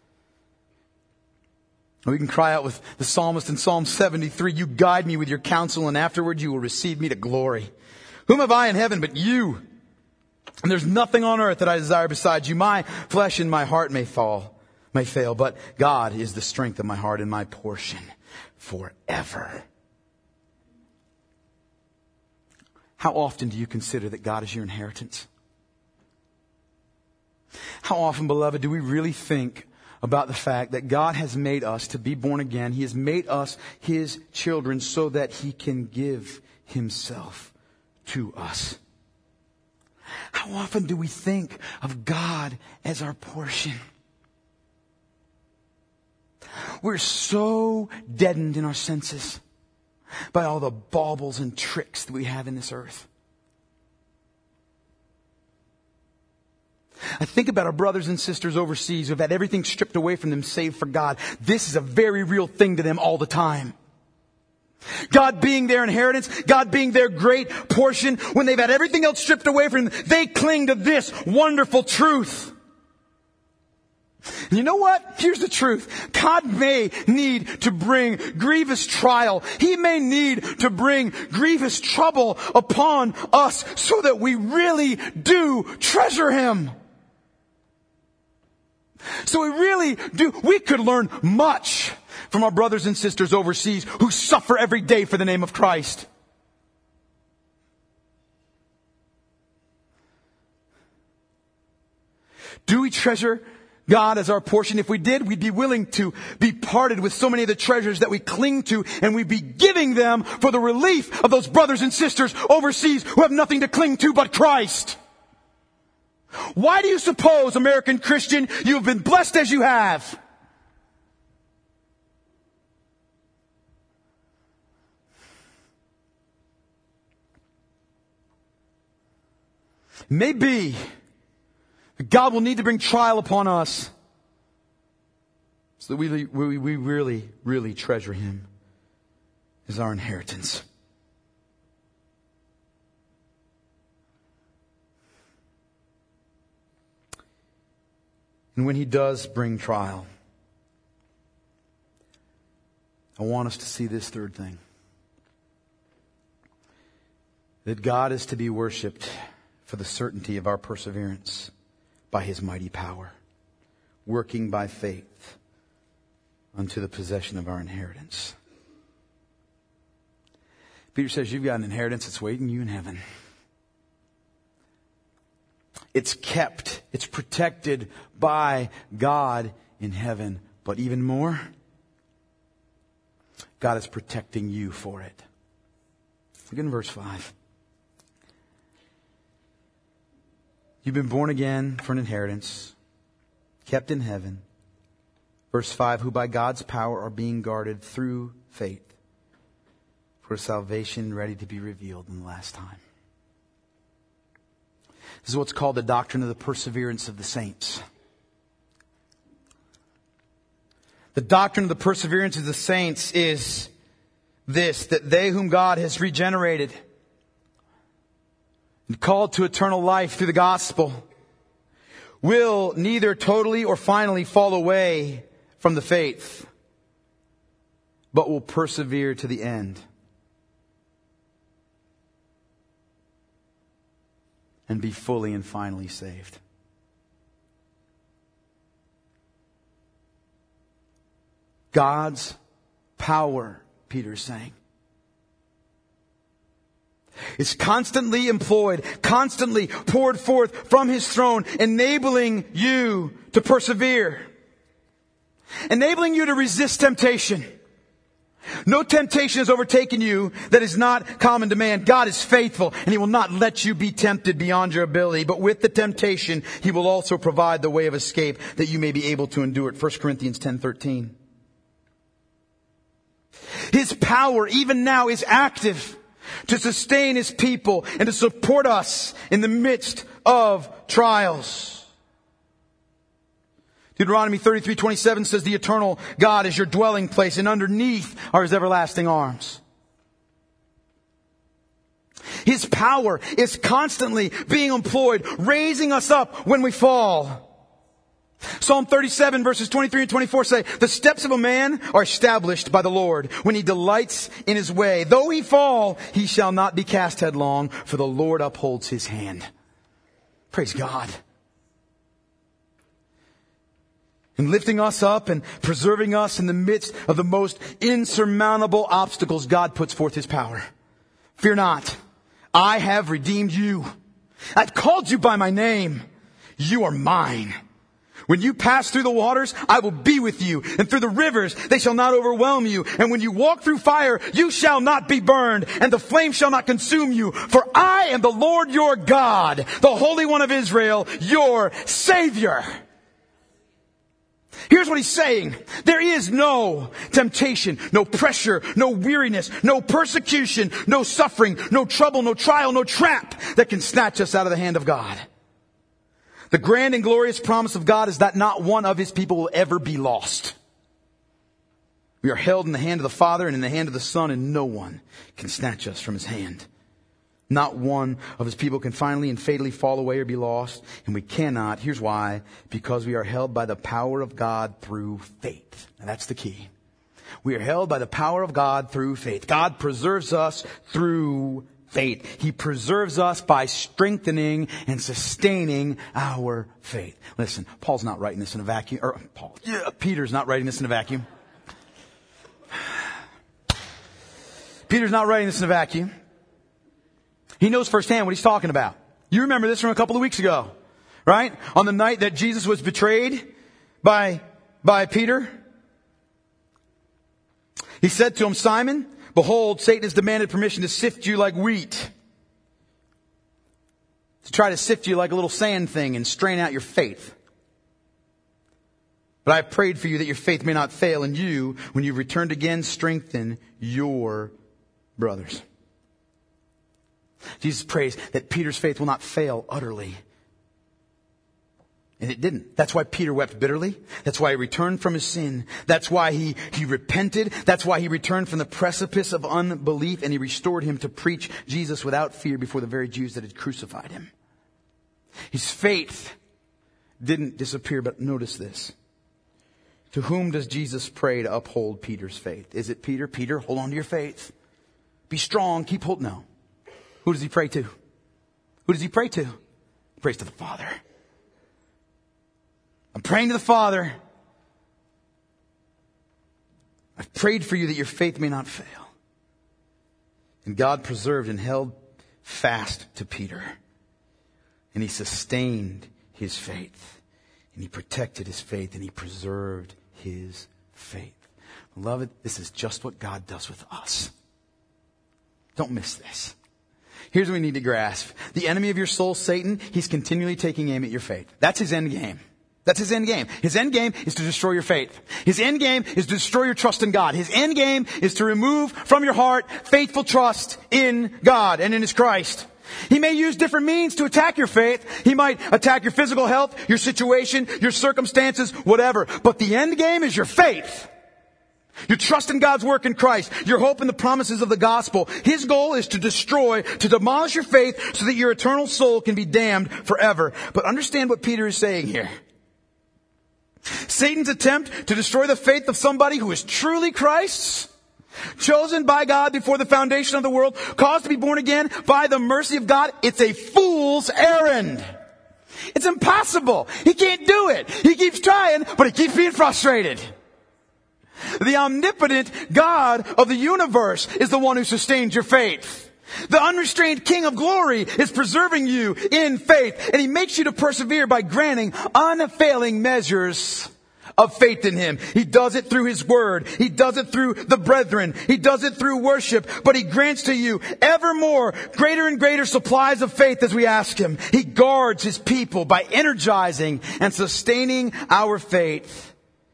We can cry out with the psalmist in Psalm seventy-three, you guide me with your counsel, and afterward you will receive me to glory. Whom have I in heaven but you? And there's nothing on earth that I desire besides you. My flesh and my heart may fall, may fail, but God is the strength of my heart and my portion forever. How often do you consider that God is your inheritance? How often, beloved, do we really think about the fact that God has made us to be born again? He has made us his children so that he can give himself to us. How often do we think of God as our portion? We're so deadened in our senses by all the baubles and tricks that we have in this earth. I think about our brothers and sisters overseas who have had everything stripped away from them save for God. This is a very real thing to them all the time. God being their inheritance, God being their great portion, when they've had everything else stripped away from them, they cling to this wonderful truth. And you know what? Here's the truth. God may need to bring grievous trial. He may need to bring grievous trouble upon us so that we really do treasure him. So we really do. We could learn much from our brothers and sisters overseas who suffer every day for the name of Christ. Do we treasure God as our portion? If we did, we'd be willing to be parted with so many of the treasures that we cling to, and we'd be giving them for the relief of those brothers and sisters overseas who have nothing to cling to but Christ. Why do you suppose, American Christian, you have been blessed as you have? Maybe God will need to bring trial upon us so that we, we, we really, really treasure him as our inheritance. And when he does bring trial, I want us to see this third thing. That God is to be worshipped for the certainty of our perseverance by his mighty power, working by faith unto the possession of our inheritance. Peter says you've got an inheritance that's waiting you in heaven. It's kept, it's protected by God in heaven. But even more, God is protecting you for it. Look in verse five. You've been born again for an inheritance, kept in heaven, Verse five, who by God's power are being guarded through faith for salvation ready to be revealed in the last time. This is what's called the doctrine of the perseverance of the saints. The doctrine of the perseverance of the saints is this, that they whom God has regenerated and called to eternal life through the gospel will neither totally or finally fall away from the faith, but will persevere to the end. And be fully and finally saved. God's power, Peter's saying, is constantly employed, constantly poured forth from His throne, enabling you to persevere. Enabling you to resist temptation. No temptation has overtaken you that is not common to man. God is faithful, and He will not let you be tempted beyond your ability. But with the temptation, He will also provide the way of escape that you may be able to endure it. First Corinthians ten thirteen. His power, even now, is active to sustain His people and to support us in the midst of trials. Deuteronomy thirty-three twenty-seven says the eternal God is your dwelling place, and underneath are His everlasting arms. His power is constantly being employed, raising us up when we fall. Psalm thirty-seven verses twenty-three and twenty-four say, the steps of a man are established by the Lord when he delights in his way. Though he fall, he shall not be cast headlong, for the Lord upholds his hand. Praise God. And lifting us up and preserving us in the midst of the most insurmountable obstacles, God puts forth His power. Fear not. I have redeemed you. I've called you by my name. You are mine. When you pass through the waters, I will be with you. And through the rivers, they shall not overwhelm you. And when you walk through fire, you shall not be burned. And the flame shall not consume you. For I am the Lord your God, the Holy One of Israel, your Savior. Here's what He's saying. There is no temptation, no pressure, no weariness, no persecution, no suffering, no trouble, no trial, no trap that can snatch us out of the hand of God. The grand and glorious promise of God is that not one of His people will ever be lost. We are held in the hand of the Father and in the hand of the Son, and no one can snatch us from His hand. Not one of His people can finally and fatally fall away or be lost. And we cannot. Here's why. Because we are held by the power of God through faith. Now that's the key. We are held by the power of God through faith. God preserves us through faith. He preserves us by strengthening and sustaining our faith. Listen, Paul's not writing this in a vacuum. Or Paul, yeah, Peter's not writing this in a vacuum. Peter's not writing this in a vacuum. He knows firsthand what he's talking about. You remember this from a couple of weeks ago, right? On the night that Jesus was betrayed by, by Peter, He said to him, Simon, behold, Satan has demanded permission to sift you like wheat. To try to sift you like a little sand thing and strain out your faith. But I have prayed for you that your faith may not fail, and you, when you've returned again, strengthen your brothers. Jesus prays that Peter's faith will not fail utterly. And it didn't. That's why Peter wept bitterly. That's why he returned from his sin. That's why he, he repented. That's why he returned from the precipice of unbelief, and He restored him to preach Jesus without fear before the very Jews that had crucified Him. His faith didn't disappear, but notice this. To whom does Jesus pray to uphold Peter's faith? Is it Peter? Peter, hold on to your faith. Be strong. Keep hold. No. Who does He pray to? Who does He pray to? He prays to the Father. I'm praying to the Father. I've prayed for you that your faith may not fail. And God preserved and held fast to Peter. And He sustained his faith. And He protected his faith. And He preserved his faith. Beloved, this is just what God does with us. Don't miss this. Here's what we need to grasp. The enemy of your soul, Satan, he's continually taking aim at your faith. That's his end game. That's his end game. His end game is to destroy your faith. His end game is to destroy your trust in God. His end game is to remove from your heart faithful trust in God and in His Christ. He may use different means to attack your faith. He might attack your physical health, your situation, your circumstances, whatever. But the end game is your faith. Your trust in God's work in Christ. Your hope in the promises of the gospel. His goal is to destroy, to demolish your faith so that your eternal soul can be damned forever. But understand what Peter is saying here. Satan's attempt to destroy the faith of somebody who is truly Christ's, chosen by God before the foundation of the world, caused to be born again by the mercy of God, it's a fool's errand. It's impossible. He can't do it. He keeps trying, but he keeps being frustrated. The omnipotent God of the universe is the one who sustains your faith. The unrestrained King of glory is preserving you in faith, and He makes you to persevere by granting unfailing measures of faith in Him. He does it through His Word. He does it through the brethren. He does it through worship, but He grants to you ever more, greater and greater supplies of faith as we ask Him. He guards His people by energizing and sustaining our faith.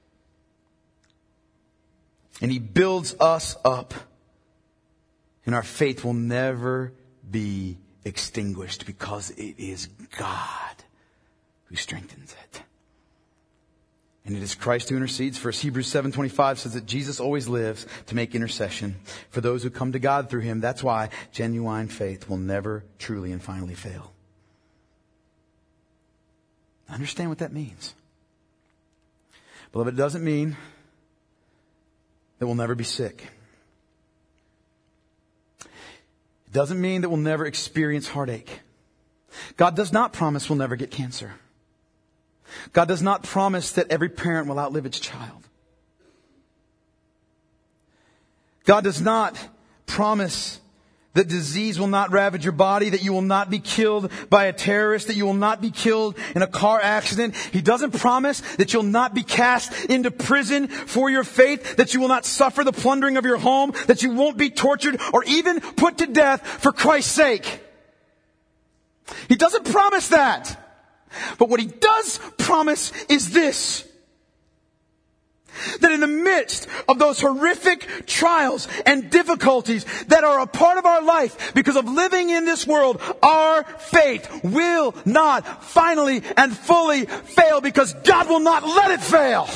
And He builds us up. And our faith will never be extinguished because it is God who strengthens it. And it is Christ who intercedes for us. Hebrews seven twenty-five says that Jesus always lives to make intercession for those who come to God through Him. That's why genuine faith will never truly and finally fail. Understand what that means. Beloved, it doesn't mean that we'll never be sick. It doesn't mean that we'll never experience heartache. God does not promise we'll never get cancer. God does not promise that every parent will outlive its child. God does not promise that disease will not ravage your body, that you will not be killed by a terrorist, that you will not be killed in a car accident. He doesn't promise that you'll not be cast into prison for your faith, that you will not suffer the plundering of your home, that you won't be tortured or even put to death for Christ's sake. He doesn't promise that. But what He does promise is this: that in the midst of those horrific trials and difficulties that are a part of our life because of living in this world, our faith will not finally and fully fail because God will not let it fail.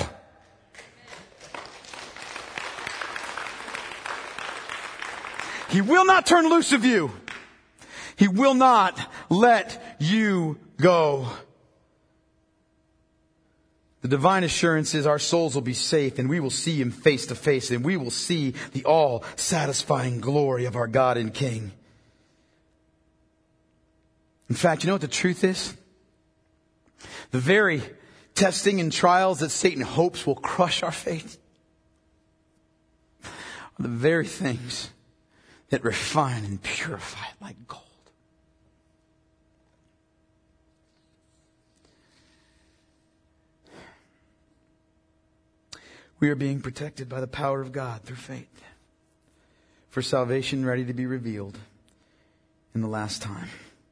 He will not turn loose of you. He will not let you go. The divine assurance is our souls will be safe and we will see Him face to face and we will see the all-satisfying glory of our God and King. In fact, you know what the truth is? The very testing and trials that Satan hopes will crush our faith are the very things that refine and purify it like gold. We are being protected by the power of God through faith for salvation ready to be revealed in the last time.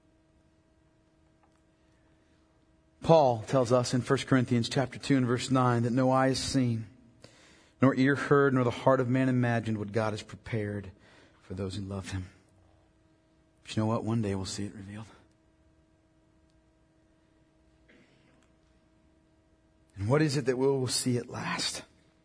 Paul tells us in First Corinthians chapter two and verse nine that no eye has seen, nor ear heard, nor the heart of man imagined what God has prepared for those who love Him. But you know what? One day we'll see it revealed. And what is it that we will see at last?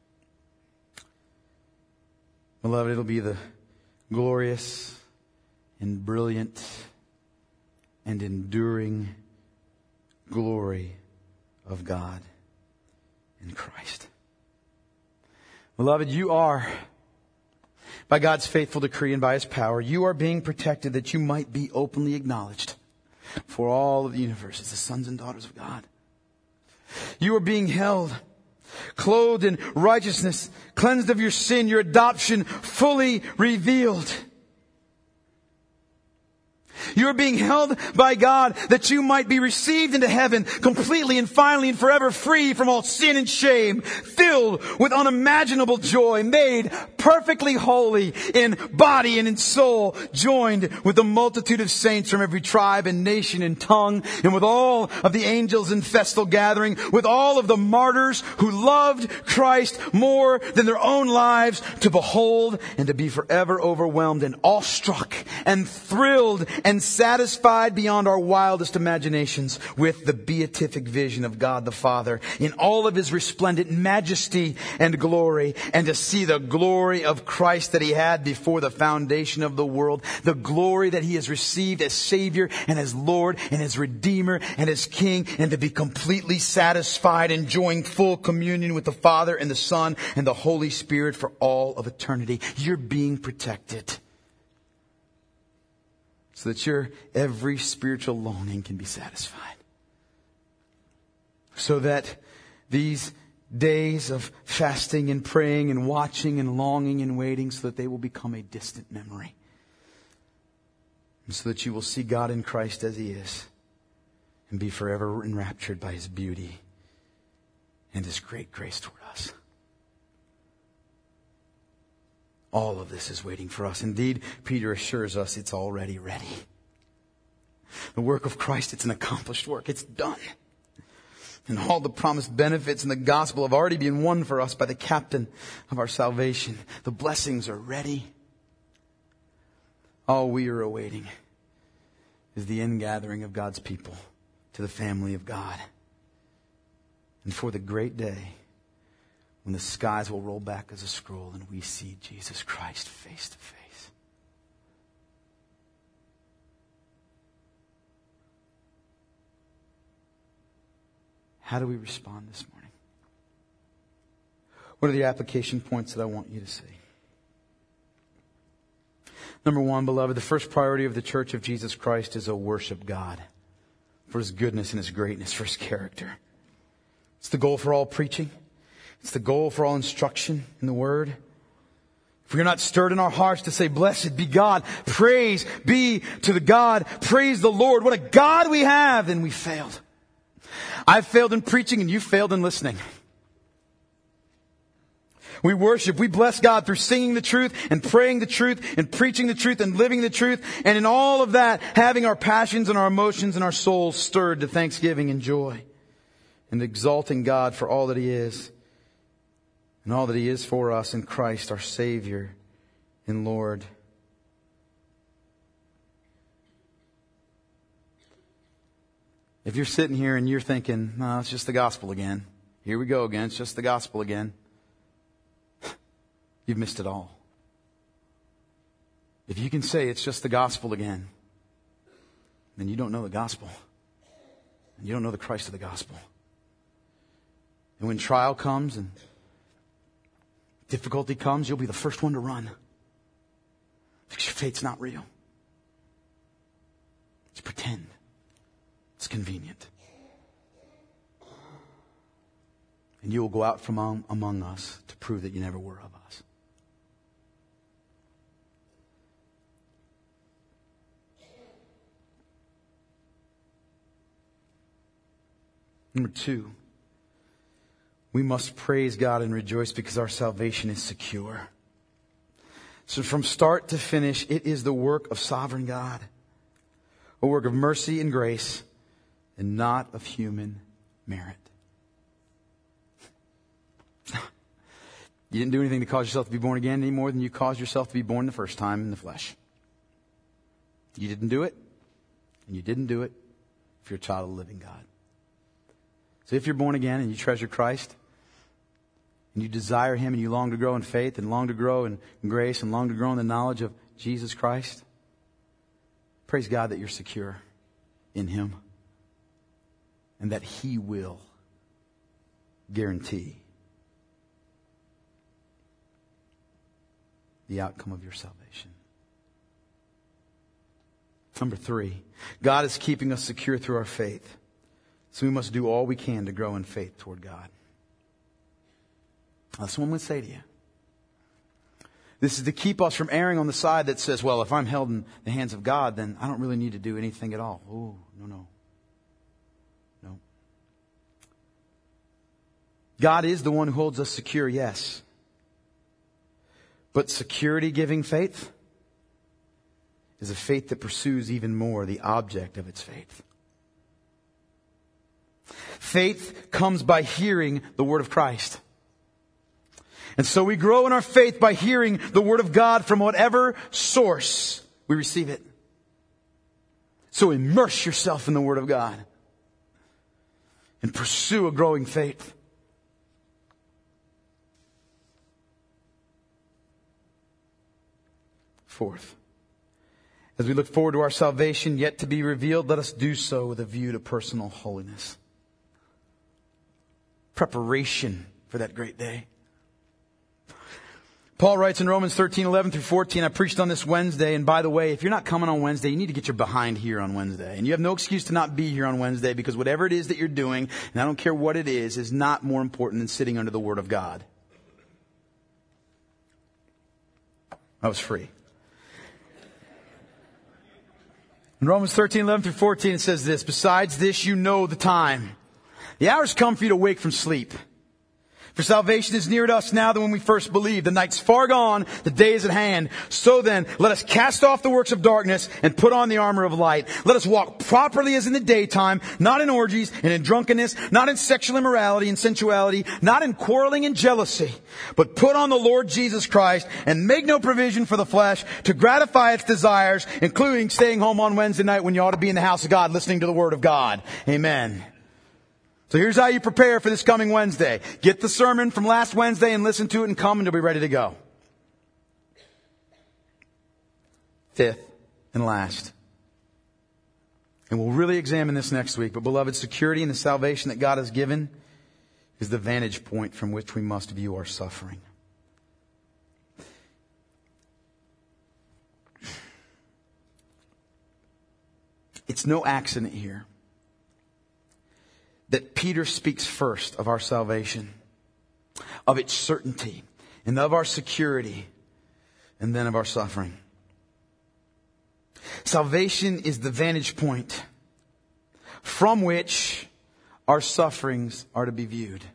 Beloved, it'll be the glorious and brilliant and enduring glory of God in Christ. Beloved, you are, by God's faithful decree and by His power, you are being protected that you might be openly acknowledged for all of the universe as the sons and daughters of God. You are being held, clothed in righteousness, cleansed of your sin, your adoption fully revealed. You are being held by God that you might be received into heaven completely and finally and forever free from all sin and shame, filled with unimaginable joy, made perfectly holy in body and in soul, joined with the multitude of saints from every tribe and nation and tongue, and with all of the angels in festal gathering, with all of the martyrs who loved Christ more than their own lives, to behold and to be forever overwhelmed and awestruck and thrilled and satisfied beyond our wildest imaginations with the beatific vision of God the Father in all of his resplendent majesty and glory, and to see the glory of Christ that he had before the foundation of the world, the glory that he has received as Savior and as Lord and as Redeemer and as King, and to be completely satisfied, enjoying full communion with the Father and the Son and the Holy Spirit for all of eternity. You're being protected so that your every spiritual longing can be satisfied. So that these days of fasting and praying and watching and longing and waiting, so that they will become a distant memory. And so that you will see God in Christ as he is and be forever enraptured by his beauty and his great grace toward us. All of this is waiting for us. Indeed, Peter assures us it's already ready. The work of Christ, it's an accomplished work. It's done. And all the promised benefits in the gospel have already been won for us by the captain of our salvation. The blessings are ready. All we are awaiting is the ingathering of God's people to the family of God. And for the great day when the skies will roll back as a scroll and we see Jesus Christ face to face. How do we respond this morning? What are the application points that I want you to see? Number one, beloved, the first priority of the Church of Jesus Christ is to worship God for his goodness and his greatness, for his character. It's the goal for all preaching. It's the goal for all instruction in the Word. If we're not stirred in our hearts to say, blessed be God, praise be to the God, praise the Lord, what a God we have, then we failed. I've failed in preaching and you failed in listening. We worship, we bless God through singing the truth and praying the truth and preaching the truth and living the truth. And in all of that, having our passions and our emotions and our souls stirred to thanksgiving and joy. And exalting God for all that he is. And all that he is for us in Christ, our Savior and Lord. If you're sitting here and you're thinking, no, it's just the gospel again. Here we go again. It's just the gospel again. You've missed it all. If you can say it's just the gospel again, then you don't know the gospel. And you don't know the Christ of the gospel. And when trial comes and difficulty comes, you'll be the first one to run. Because your faith's not real. It's pretend. It's convenient. And you will go out from among, among us to prove that you never were of us. Number two, we must praise God and rejoice because our salvation is secure. So from start to finish, it is the work of sovereign God. A work of mercy and grace and not of human merit. You didn't do anything to cause yourself to be born again any more than you caused yourself to be born the first time in the flesh. You didn't do it, and you didn't do it if you're a child of the living God. So if you're born again and you treasure Christ, and you desire him and you long to grow in faith and long to grow in grace and long to grow in the knowledge of Jesus Christ, praise God that you're secure in him and that he will guarantee the outcome of your salvation. Number three, God is keeping us secure through our faith. So we must do all we can to grow in faith toward God. Now, someone would say to you, this is to keep us from erring on the side that says, well, if I'm held in the hands of God, then I don't really need to do anything at all. Oh, no, no. No. God is the one who holds us secure, yes. But security-giving faith is a faith that pursues even more the object of its faith. Faith comes by hearing the Word of Christ. And so we grow in our faith by hearing the Word of God from whatever source we receive it. So immerse yourself in the Word of God and pursue a growing faith. Fourth, as we look forward to our salvation yet to be revealed, let us do so with a view to personal holiness. Preparation for that great day. Paul writes in Romans thirteen, eleven through fourteen, I preached on this Wednesday, and by the way, if you're not coming on Wednesday, you need to get your behind here on Wednesday. And you have no excuse to not be here on Wednesday, because whatever it is that you're doing, and I don't care what it is, is not more important than sitting under the Word of God. I was free. In Romans thirteen, eleven through fourteen, it says this, besides this, you know the time. The hour's come for you to wake from sleep. For salvation is nearer to us now than when we first believed. The night's far gone, the day is at hand. So then, let us cast off the works of darkness and put on the armor of light. Let us walk properly as in the daytime, not in orgies and in drunkenness, not in sexual immorality and sensuality, not in quarreling and jealousy, but put on the Lord Jesus Christ and make no provision for the flesh to gratify its desires, including staying home on Wednesday night when you ought to be in the house of God listening to the Word of God. Amen. So here's how you prepare for this coming Wednesday. Get the sermon from last Wednesday and listen to it and come and you'll be ready to go. Fifth and last. And we'll really examine this next week. But beloved, security in the salvation that God has given is the vantage point from which we must view our suffering. It's no accident here that Peter speaks first of our salvation, of its certainty, and of our security, and then of our suffering. Salvation is the vantage point from which our sufferings are to be viewed.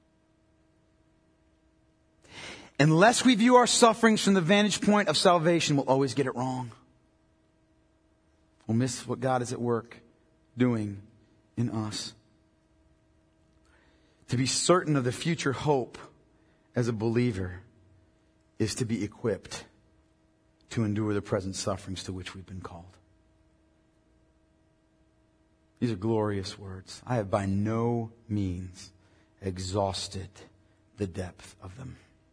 Unless we view our sufferings from the vantage point of salvation, we'll always get it wrong. We'll miss what God is at work doing in us. To be certain of the future hope as a believer is to be equipped to endure the present sufferings to which we've been called. These are glorious words. I have by no means exhausted the depth of them.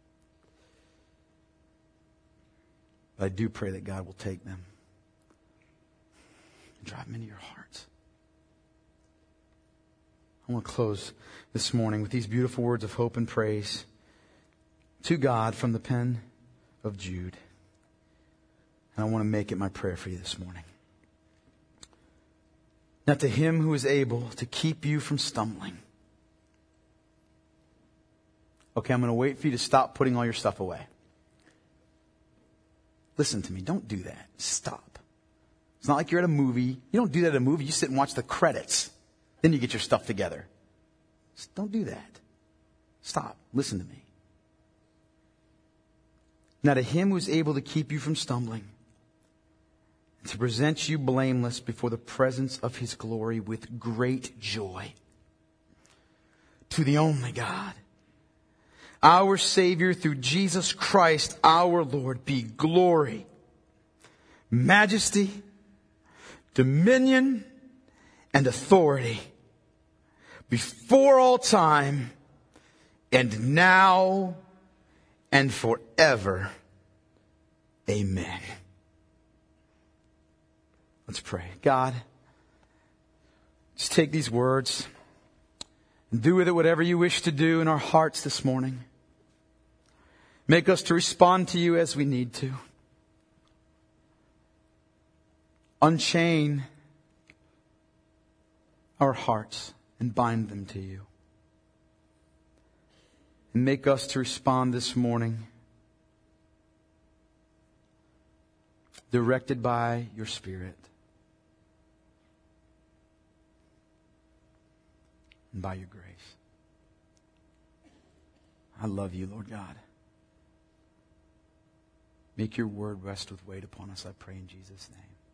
But I do pray that God will take them and drive them into your hearts. I want to close this morning with these beautiful words of hope and praise to God from the pen of Jude. And I want to make it my prayer for you this morning. Now to Him who is able to keep you from stumbling. Okay, I'm going to wait for you to stop putting all your stuff away. Listen to me. Don't do that. Stop. It's not like you're at a movie. You don't do that at a movie. You sit and watch the credits. Then you get your stuff together. Just don't do that. Stop. Listen to me. Now to Him who is able to keep you from stumbling and to present you blameless before the presence of His glory with great joy. To the only God, our Savior through Jesus Christ our Lord, be glory, majesty, dominion, and authority before all time and now and forever. Amen. Let's pray. God, just take these words and do with it whatever you wish to do in our hearts this morning. Make us to respond to you as we need to. Unchain our hearts and bind them to you. And make us to respond this morning directed by your Spirit and by your grace. I love you, Lord God. Make your word rest with weight upon us, I pray in Jesus' name.